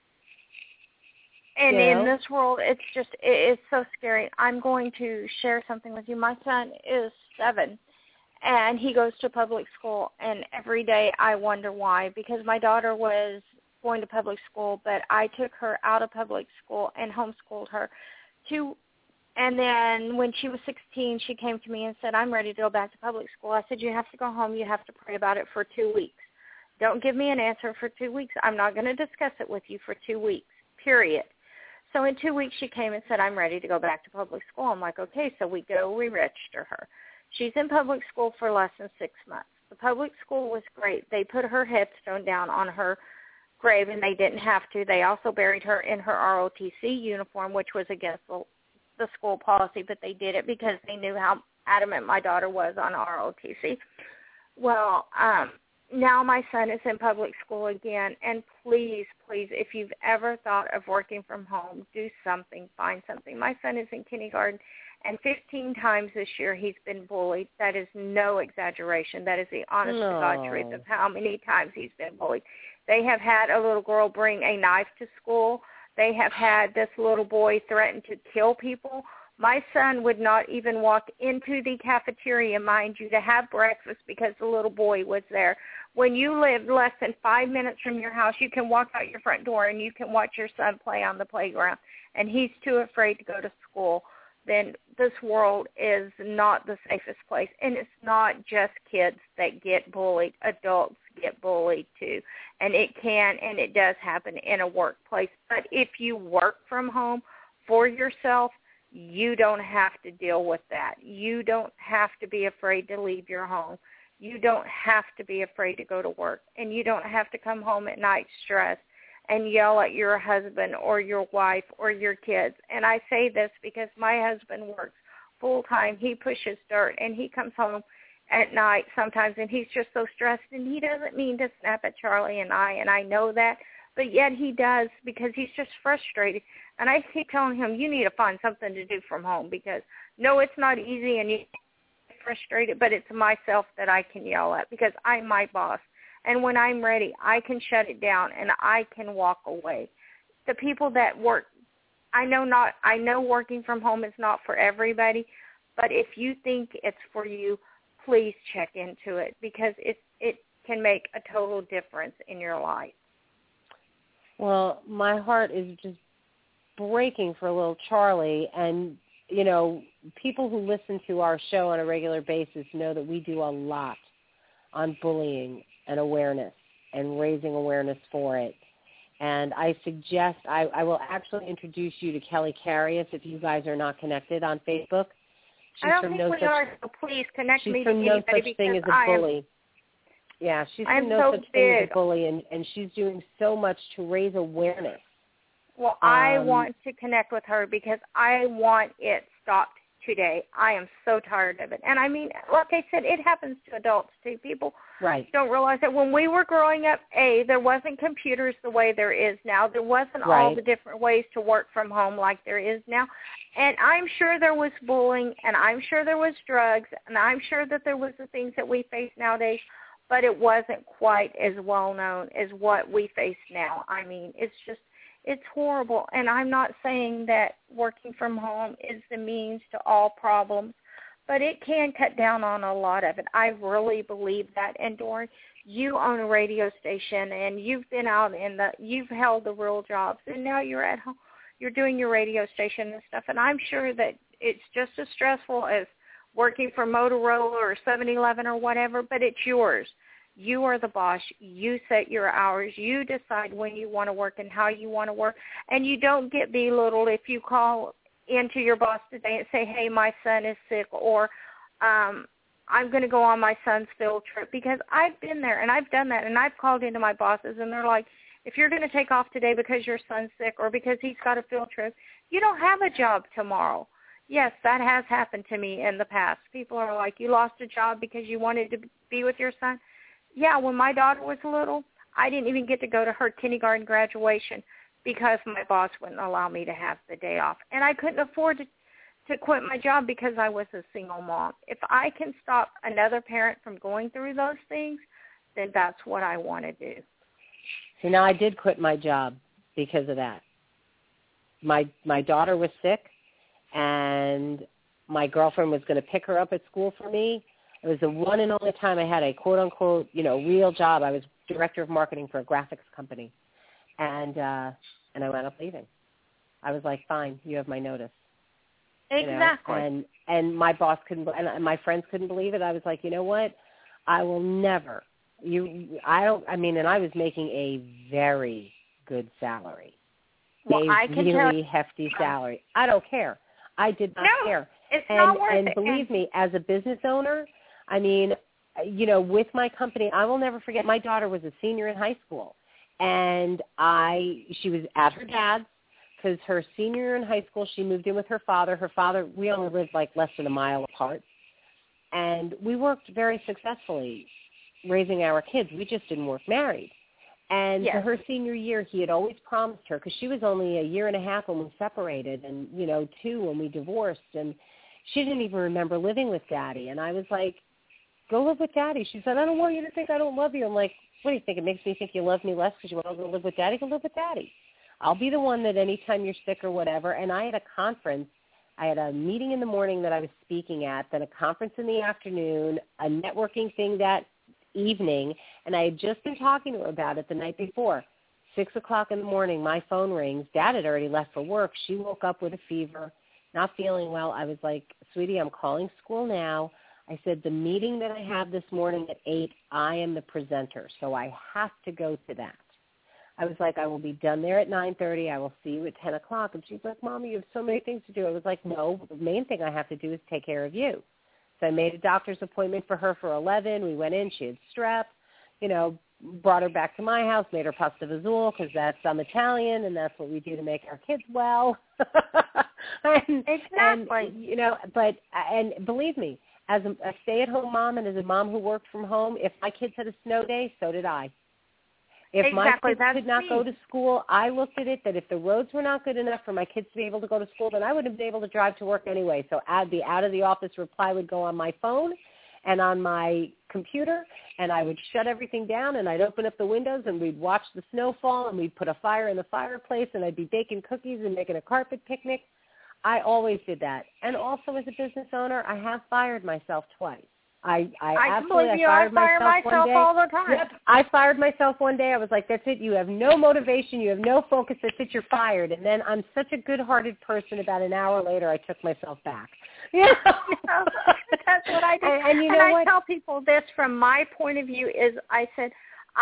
And you know? in this world, it's just, it, it's so scary. I'm going to share something with you. My son is seven, and he goes to public school, and every day I wonder why, because my daughter was going to public school, but I took her out of public school and homeschooled her to And then when she was sixteen, she came to me and said, I'm ready to go back to public school. I said, you have to go home. You have to pray about it for two weeks. Don't give me an answer for two weeks. I'm not going to discuss it with you for two weeks, period. So in two weeks, she came and said, I'm ready to go back to public school. I'm like, okay, so we go, we register her. She's in public school for less than six months. The public school was great. They put her headstone down on her grave, and they didn't have to. They also buried her in her R O T C uniform, which was against the the school policy, but they did it because they knew how adamant my daughter was on R O T C. Well, um, now my son is in public school again, and please, please, if you've ever thought of working from home, do something, find something. My son is in kindergarten, and fifteen times this year he's been bullied. That is no exaggeration. That is the honest no. to God truth of how many times he's been bullied. They have had a little girl bring a knife to school. They have had this little boy threaten to kill people. My son would not even walk into the cafeteria, mind you, to have breakfast because the little boy was there. When you live less than five minutes from your house, you can walk out your front door and you can watch your son play on the playground, and he's too afraid to go to school. Then this world is not the safest place. And it's not just kids that get bullied. Adults get bullied too. And it can and it does happen in a workplace. But if you work from home for yourself, You don't have to deal with that. You don't have to be afraid to leave your home. You don't have to be afraid to go to work. And you don't have to come home at night stressed and yell at your husband or your wife or your kids. And I say this because my husband works full-time. He pushes dirt, and he comes home at night sometimes, and he's just so stressed, and he doesn't mean to snap at Charlie and I, and I know that, but yet he does because he's just frustrated. And I keep telling him, you need to find something to do from home because, no, it's not easy, and you're frustrated, but it's myself that I can yell at because I'm my boss. And when I'm ready, I can shut it down, and I can walk away. The people that work, I know not. I know working from home is not for everybody, but if you think it's for you, please check into it because it it can make a total difference in your life. Well, my heart is just breaking for little Charlie, and, you know, people who listen to our show on a regular basis know that we do a lot on bullying and awareness and raising awareness for it. And I suggest, I, I will actually introduce you to Kelly Carius if you guys are not connected on Facebook. She's I don't from think no we such, are, so please connect she's me from to no anybody such thing as a I bully. Am, yeah, she's I'm from no so such thing as big. a bully, and, and she's doing so much to raise awareness. Well, Um, I want to connect with her because I want it stopped today. I am so tired of it. And I mean, like I said, it happens to adults too. People right. don't realize that when we were growing up, A, there wasn't computers the way there is now. There wasn't right. all the different ways to work from home like there is now. And I'm sure there was bullying, and I'm sure there was drugs, and I'm sure that there was the things that we face nowadays, but it wasn't quite as well known as what we face now. I mean, it's just, it's horrible, and I'm not saying that working from home is the means to all problems, but it can cut down on a lot of it. I really believe that. And Dory, you own a radio station, and you've been out in the, you've held the real jobs, and now you're at home, you're doing your radio station and stuff, and I'm sure that it's just as stressful as working for Motorola or seven eleven or whatever, but it's yours. You are the boss. You set your hours. You decide when you want to work and how you want to work. And you don't get belittled if you call into your boss today and say, hey, my son is sick, or um, I'm going to go on my son's field trip. Because I've been there, and I've done that, and I've called into my bosses, and they're like, if you're going to take off today because your son's sick or because he's got a field trip, you don't have a job tomorrow. Yes, that has happened to me in the past. People are like, you lost a job because you wanted to be with your son? Yeah, when my daughter was little, I didn't even get to go to her kindergarten graduation because my boss wouldn't allow me to have the day off. And I couldn't afford to, to quit my job because I was a single mom. If I can stop another parent from going through those things, then that's what I want to do. So now I did quit my job because of that. My my daughter was sick, and my girlfriend was going to pick her up at school for me. It was the one and only time I had a quote-unquote, you know, real job. I was director of marketing for a graphics company, and uh, and I wound up leaving. I was like, fine, you have my notice. Exactly. You know? And and my boss couldn't, and my friends couldn't believe it. I was like, you know what? I will never. You, I don't. I mean, and I was making a very good salary. Well, a I can really tell hefty salary. I don't care. I did not no, care. It's and, not worth and it. believe and, me, as a business owner, I mean, you know, with my company, I will never forget. My daughter was a senior in high school, and I she was at her dad's because her senior year in high school, she moved in with her father. Her father, we only lived like less than a mile apart, and we worked very successfully raising our kids. We just didn't work married. And yes. to her senior year, he had always promised her, because she was only a year and a half when we separated, and, you know, two when we divorced, and she didn't even remember living with Daddy. And I was like, go live with Daddy. She said, I don't want you to think I don't love you. I'm like, what do you think? It makes me think you love me less because you want to go live with Daddy? Go live with Daddy. I'll be the one that anytime you're sick or whatever. And I had a conference. I had a meeting in the morning that I was speaking at, then a conference in the afternoon, a networking thing that evening, and I had just been talking to her about it the night before. Six o'clock in the morning, my phone rings. Dad had already left for work. She woke up with a fever, not feeling well. I was like, sweetie, I'm calling school now. I said, the meeting that I have this morning at eight, I am the presenter, so I have to go to that. I was like, I will be done there at nine thirty. I will see you at ten o'clock. And she's like, Mommy, you have so many things to do. I was like, no, the main thing I have to do is take care of you. So I made a doctor's appointment for her for eleven. We went in. She had strep, you know, brought her back to my house, made her pasta vazul because that's, I'm Italian, and that's what we do to make our kids well. and, exactly. And, you know, but, and believe me, as a, a stay-at-home mom and as a mom who worked from home, if my kids had a snow day, so did I. If exactly, my kids that's could not me. go to school, I looked at it that if the roads were not good enough for my kids to be able to go to school, then I would have been able to drive to work anyway. So I'd be out of the office reply would go on my phone and on my computer, and I would shut everything down, and I'd open up the windows, and we'd watch the snow fall, and we'd put a fire in the fireplace, and I'd be baking cookies and making a carpet picnic. I always did that. And also as a business owner, I have fired myself twice. I, I, I absolutely believe I you. fired I fire myself, myself one day. all the time. Yep, I fired myself one day. I was like, that's it. You have no motivation. You have no focus. That's it. You're fired. And then I'm such a good-hearted person. About an hour later, I took myself back. Yeah, that's what I do. And, and you and know I what? tell people this from my point of view is I said,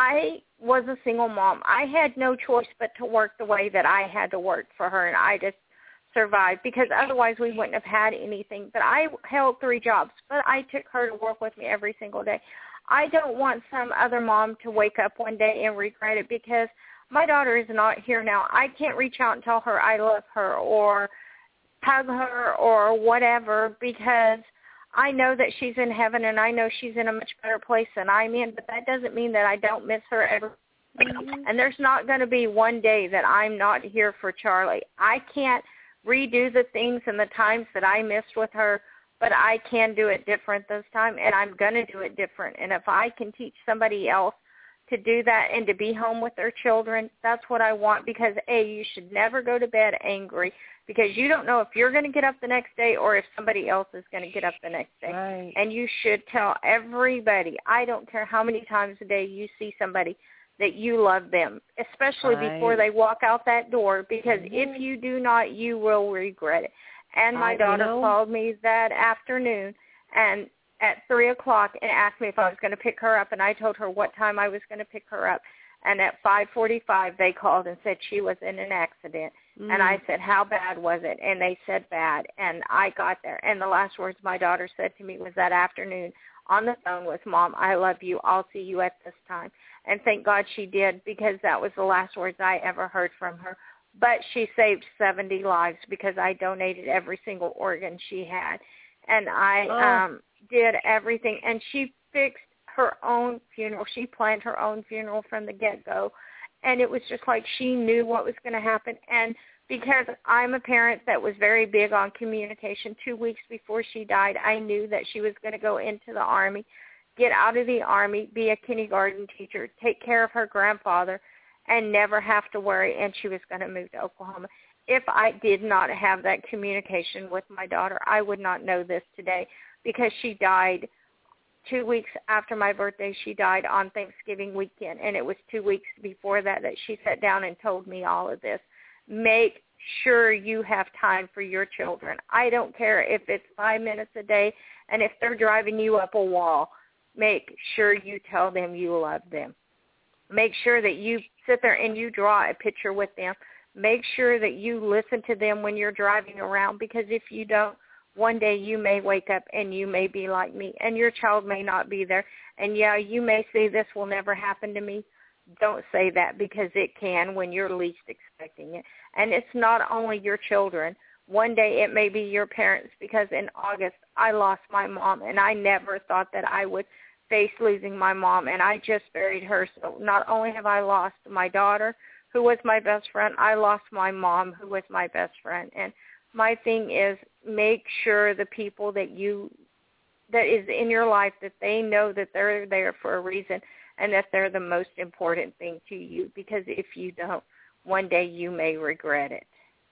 I was a single mom. I had no choice but to work the way that I had to work for her, and I just survived because otherwise we wouldn't have had anything. But I held three jobs, but I took her to work with me every single day. I don't want some other mom to wake up one day and regret it because my daughter is not here now. I can't reach out and tell her I love her or hug her or whatever because I know that she's in heaven and I know she's in a much better place than I'm in, but that doesn't mean that I don't miss her ever. Mm-hmm. And there's not going to be one day that I'm not here for Charlie. I can't redo the things and the times that I missed with her, but I can do it different this time, and I'm going to do it different. And if I can teach somebody else to do that and to be home with their children, that's what I want because, A, you should never go to bed angry because you don't know if you're going to get up the next day or if somebody else is going to get up the next day. Right. And you should tell everybody, I don't care how many times a day you see somebody, that you love them, especially right. before they walk out that door, because mm-hmm. if you do not, you will regret it. And my I, daughter you know, called me that afternoon and at three o'clock and asked me if I was going to pick her up, and I told her what time I was going to pick her up. And at five forty-five, they called and said she was in an accident. Mm. And I said, how bad was it? And they said bad. And I got there. And the last words my daughter said to me was that afternoon on the phone was, Mom, I love you. I'll see you at this time. And thank God she did because that was the last words I ever heard from her. But she saved seventy lives because I donated every single organ she had. And I oh. um, did everything. And she fixed her own funeral. She planned her own funeral from the get-go. And it was just like she knew what was going to happen. And because I'm a parent that was very big on communication, two weeks before she died, I knew that she was going to go into the Army, get out of the Army, be a kindergarten teacher, take care of her grandfather, and never have to worry, and she was going to move to Oklahoma. If I did not have that communication with my daughter, I would not know this today because she died two weeks after my birthday. She died on Thanksgiving weekend, and it was two weeks before that that she sat down and told me all of this. Make sure you have time for your children. I don't care if it's five minutes a day, and if they're driving you up a wall, make sure you tell them you love them. Make sure that you sit there and you draw a picture with them. Make sure that you listen to them when you're driving around, because if you don't, one day you may wake up and you may be like me, and your child may not be there. And, yeah, you may say this will never happen to me. Don't say that because it can when you're least expecting it. And it's not only your children. One day it may be your parents, because in August I lost my mom, and I never thought that I would face losing my mom, and I just buried her. So not only have I lost my daughter, who was my best friend, I lost my mom, who was my best friend. And my thing is, make sure the people that you, that is in your life, that they know that they're there for a reason and that they're the most important thing to you, because if you don't, one day you may regret it.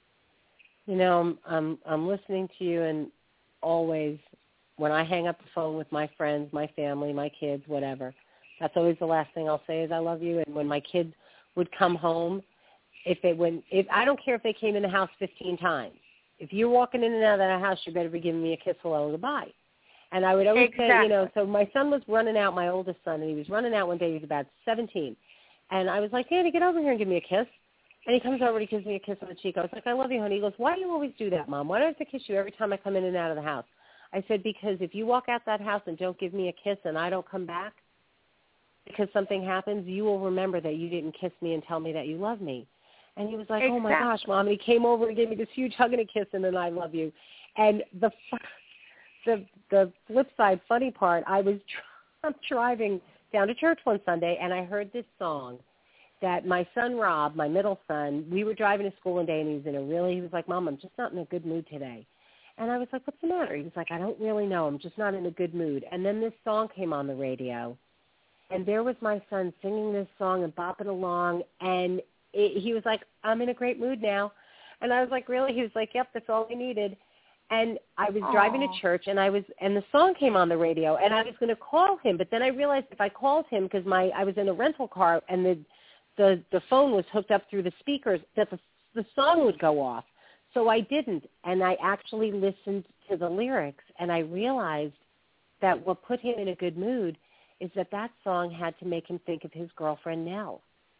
You know, I'm I'm, I'm listening to you, and always when I hang up the phone with my friends, my family, my kids, whatever, that's always the last thing I'll say is I love you. And when my kids would come home, if they when if I don't care if they came in the house fifteen times, if you're walking in and out of that house, you better be giving me a kiss, hello, and goodbye. And I would always exactly. say, you know, so my son was running out, my oldest son, and he was running out one day. He was about seventeen. And I was like, Danny, get over here and give me a kiss. And he comes over and he gives me a kiss on the cheek. I was like, I love you, honey. He goes, why do you always do that, Mom? Why do I have to kiss you every time I come in and out of the house? I said, because if you walk out that house and don't give me a kiss and I don't come back because something happens, you will remember that you didn't kiss me and tell me that you love me. And he was like, exactly. oh, my gosh, Mom. And he came over and gave me this huge hug and a kiss and then I love you. And the the the flip side, funny part, I was I'm driving down to church one Sunday and I heard this song that my son Rob, my middle son, we were driving to school one day and he was in a really, he was like, Mom, I'm just not in a good mood today. And I was like, what's the matter? He was like, I don't really know. I'm just not in a good mood. And then this song came on the radio, and there was my son singing this song and bopping along, and it, he was like, I'm in a great mood now. And I was like, really? He was like, yep, that's all we needed. And I was Aww. driving to church, and I was, and the song came on the radio, and I was going to call him, but then I realized if I called him, because my I was in a rental car, and the the the phone was hooked up through the speakers, that the the song would go off. So I didn't, and I actually listened to the lyrics, and I realized that what put him in a good mood is that that song had to make him think of his girlfriend Nell.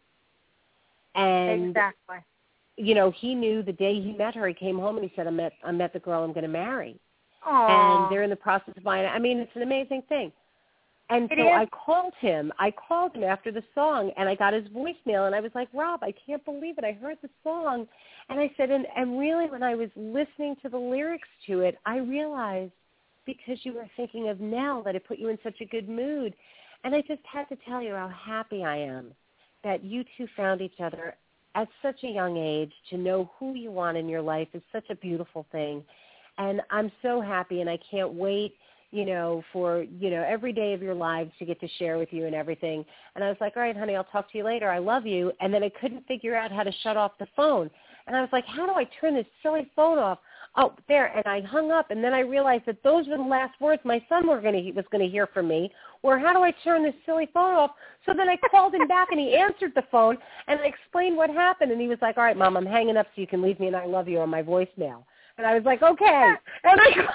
And, exactly. you know, he knew the day he met her, he came home and he said, I met, I met the girl I'm going to marry. Aww. And they're in the process of buying it. I mean, it's an amazing thing. And it so is. I called him. I called him after the song, and I got his voicemail, and I was like, Rob, I can't believe it. I heard the song. And I said, and, and really when I was listening to the lyrics to it, I realized because you were thinking of Nell that it put you in such a good mood. And I just had to tell you how happy I am that you two found each other at such a young age. To know who you want in your life is such a beautiful thing. And I'm so happy, and I can't wait, you know, for, you know, every day of your lives to get to share with you and everything. And I was like, all right, honey, I'll talk to you later. I love you. And then I couldn't figure out how to shut off the phone. And I was like, how do I turn this silly phone off? Oh, there. And I hung up. And then I realized that those were the last words my son were gonna, was going to hear from me, were how do I turn this silly phone off? So then I called him back, and he answered the phone, and I explained what happened. And he was like, all right, Mom, I'm hanging up so you can leave me and I love you on my voicemail. And I was like, okay. And I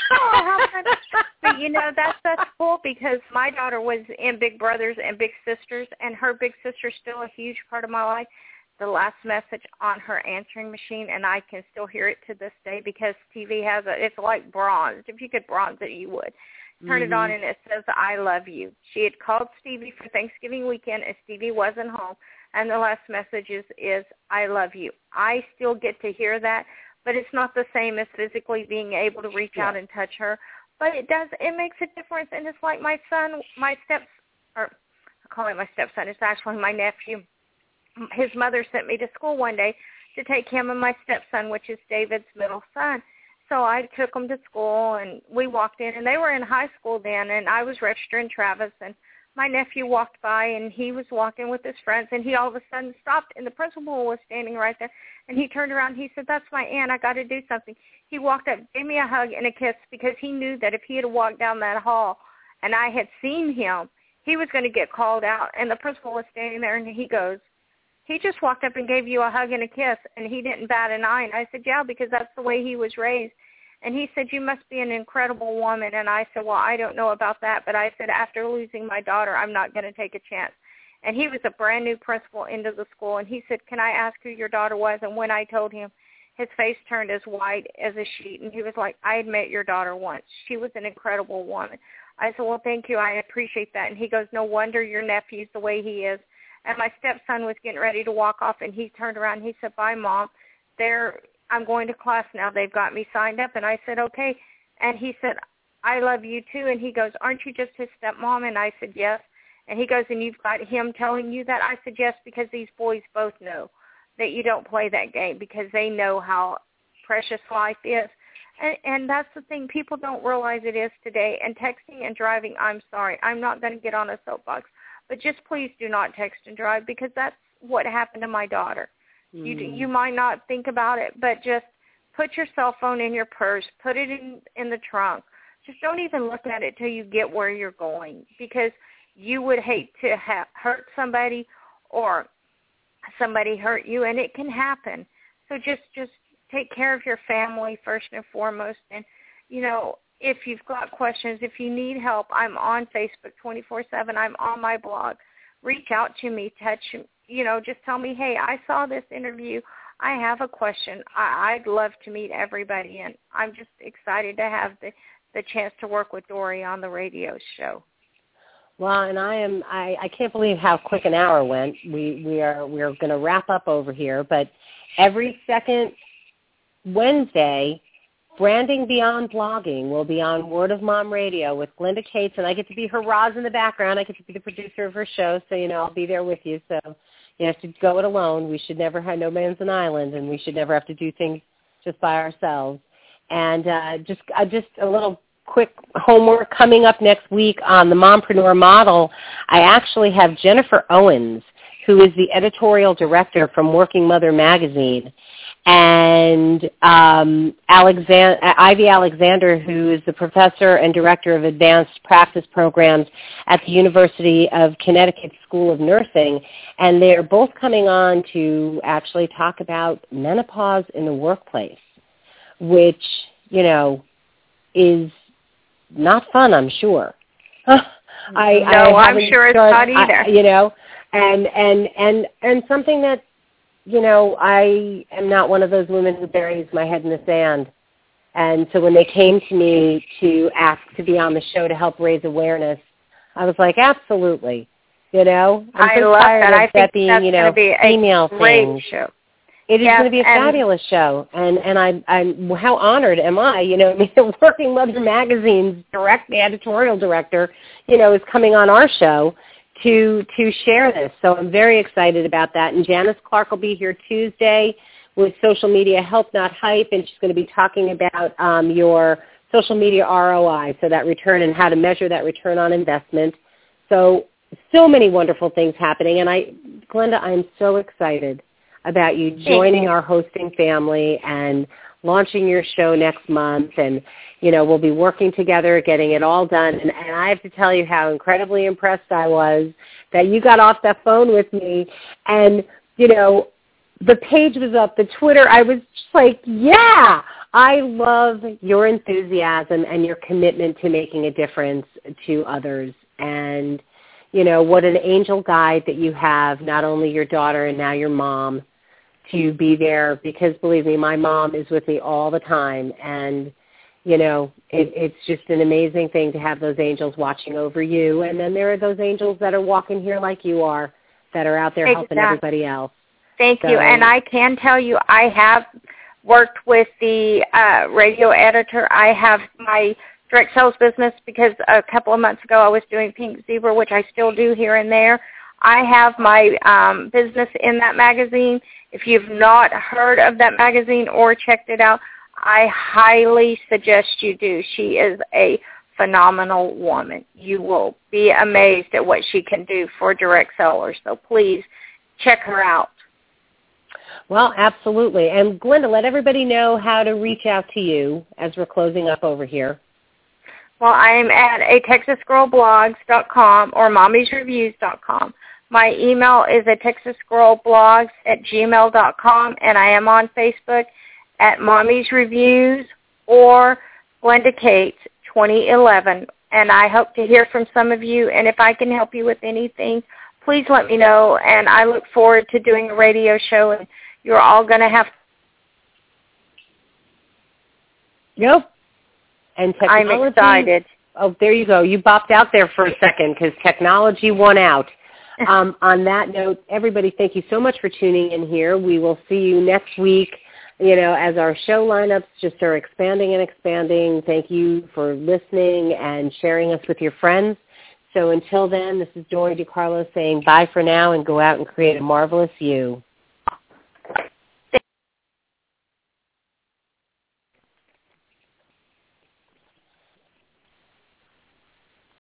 oh, but you know, that's that's cool because my daughter was in Big Brothers and Big Sisters, and her big sister's still a huge part of my life. The last message on her answering machine, and I can still hear it to this day because T V has a, it's like bronzed. If you could bronze it, you would. Turn mm-hmm. it on, and it says, I love you. She had called Stevie for Thanksgiving weekend, and Stevie wasn't home, and the last message is, is I love you. I still get to hear that, but it's not the same as physically being able to reach yeah. out and touch her. But it does, it makes a difference, and it's like my son, my steps, or I call him my stepson, it's actually my nephew. His mother sent me to school one day to take him and my stepson, which is David's middle son. So I took them to school, and we walked in, and they were in high school then, and I was registering Travis, and my nephew walked by, and he was walking with his friends, and he all of a sudden stopped, and the principal was standing right there, and he turned around, and he said, that's my aunt, I got to do something. He walked up, gave me a hug and a kiss, because he knew that if he had walked down that hall and I had seen him, he was going to get called out, and the principal was standing there, and he goes, he just walked up and gave you a hug and a kiss, and he didn't bat an eye. And I said, yeah, because that's the way he was raised. And he said, you must be an incredible woman. And I said, well, I don't know about that. But I said, after losing my daughter, I'm not going to take a chance. And he was a brand new principal into the school. And he said, can I ask who your daughter was? And when I told him, his face turned as white as a sheet. And he was like, I had met your daughter once. She was an incredible woman. I said, well, thank you. I appreciate that. And he goes, no wonder your nephew's the way he is. And my stepson was getting ready to walk off, and he turned around and he said, bye, Mom. They're, I'm going to class now. They've got me signed up. And I said, okay. And he said, I love you too. And he goes, aren't you just his stepmom? And I said, yes. And he goes, and you've got him telling you that? I said, yes, because these boys both know that you don't play that game because they know how precious life is. And, and that's the thing. People don't realize it is today. And texting and driving, I'm sorry. I'm not going to get on a soapbox. But just please do not text and drive because that's what happened to my daughter. Mm. You you might not think about it, but just put your cell phone in your purse, put it in, in the trunk. Just don't even look at it till you get where you're going because you would hate to ha- hurt somebody or somebody hurt you, and it can happen. So just, just take care of your family first and foremost. And, you know, if you've got questions, if you need help, I'm on Facebook twenty-four seven. I'm on my blog. reach out to me, touch, you know, just tell me, hey, I saw this interview. I have a question. I, I'd love to meet everybody, and I'm just excited to have the, the chance to work with Dory on the radio show. Well, and I am I, I can't believe how quick an hour went. We we are we're going to wrap up over here, but every second Wednesday, Branding Beyond Blogging will be on Word of Mom Radio with Glenda Cates, and I get to be her Roz in the background. I get to be the producer of her show, so, you know, I'll be there with you. So you have to go it alone. We should never have no man's an island, and we should never have to do things just by ourselves. And uh, just uh, just a little quick homework coming up next week on the Mompreneur Model. I actually have Jennifer Owens, who is the editorial director from Working Mother Magazine, and um, Alexand- Ivy Alexander, who is the professor and director of advanced practice programs at the University of Connecticut School of Nursing. And they're both coming on to actually talk about menopause in the workplace, which, you know, is not fun, I'm sure. I, no, I I'm sure it's not either. I, you know, and, and, and, and something that, you know, I am not one of those women who buries my head in the sand. And so when they came to me to ask to be on the show to help raise awareness, I was like, absolutely. You know, I'm I so love tired that. of I that think being, that's you know, be female a great things. show. It is yes, going to be a fabulous show, and and I, I'm how honored am I? You know, Working Mother Magazine's direct editorial director, you know, is coming on our show to to share this. So I'm very excited about that. And Janice Clark will be here Tuesday with Social Media Help Not Hype, and she's going to be talking about um, your social media R O I, so that return and how to measure that return on investment. So so many wonderful things happening, and I, Glenda, I'm so excited about you joining you. our hosting family and launching your show next month. And, you know, we'll be working together, getting it all done. And, and I have to tell you how incredibly impressed I was that you got off that phone with me. And, you know, the page was up, the Twitter, I was just like, yeah, I love your enthusiasm and your commitment to making a difference to others. And, you know, what an angel guide that you have, not only your daughter and now your mom, to be there, because believe me, my mom is with me all the time, and you know, it, it's just an amazing thing to have those angels watching over you, and then there are those angels that are walking here like you are, that are out there exactly. helping everybody else. Thank so, you, and I can tell you, I have worked with the uh, radio editor. I have my direct sales business because a couple of months ago I was doing Pink Zebra, which I still do here and there. I have my um, business in that magazine. If you've not heard of that magazine or checked it out, I highly suggest you do. She is a phenomenal woman. You will be amazed at what she can do for direct sellers. So please check her out. Well, absolutely. And Glenda, let everybody know how to reach out to you as we're closing up over here. Well, I'm at a texas girl blogs dot com or mommies reviews dot com. My email is a texas girl blogs at gmail dot com, and I am on Facebook at Mommy's Reviews or Glenda Cates twenty eleven. And I hope to hear from some of you, and if I can help you with anything, please let me know. And I look forward to doing a radio show, and you're all going to have Yep. And technology, I'm excited. Oh, there you go. You bopped out there for a second because technology won out. Um, on that note, everybody, thank you so much for tuning in here. We will see you next week, you know, as our show lineups just are expanding and expanding. Thank you for listening and sharing us with your friends. So until then, this is Dory DeCarlo saying bye for now and go out and create a marvelous you.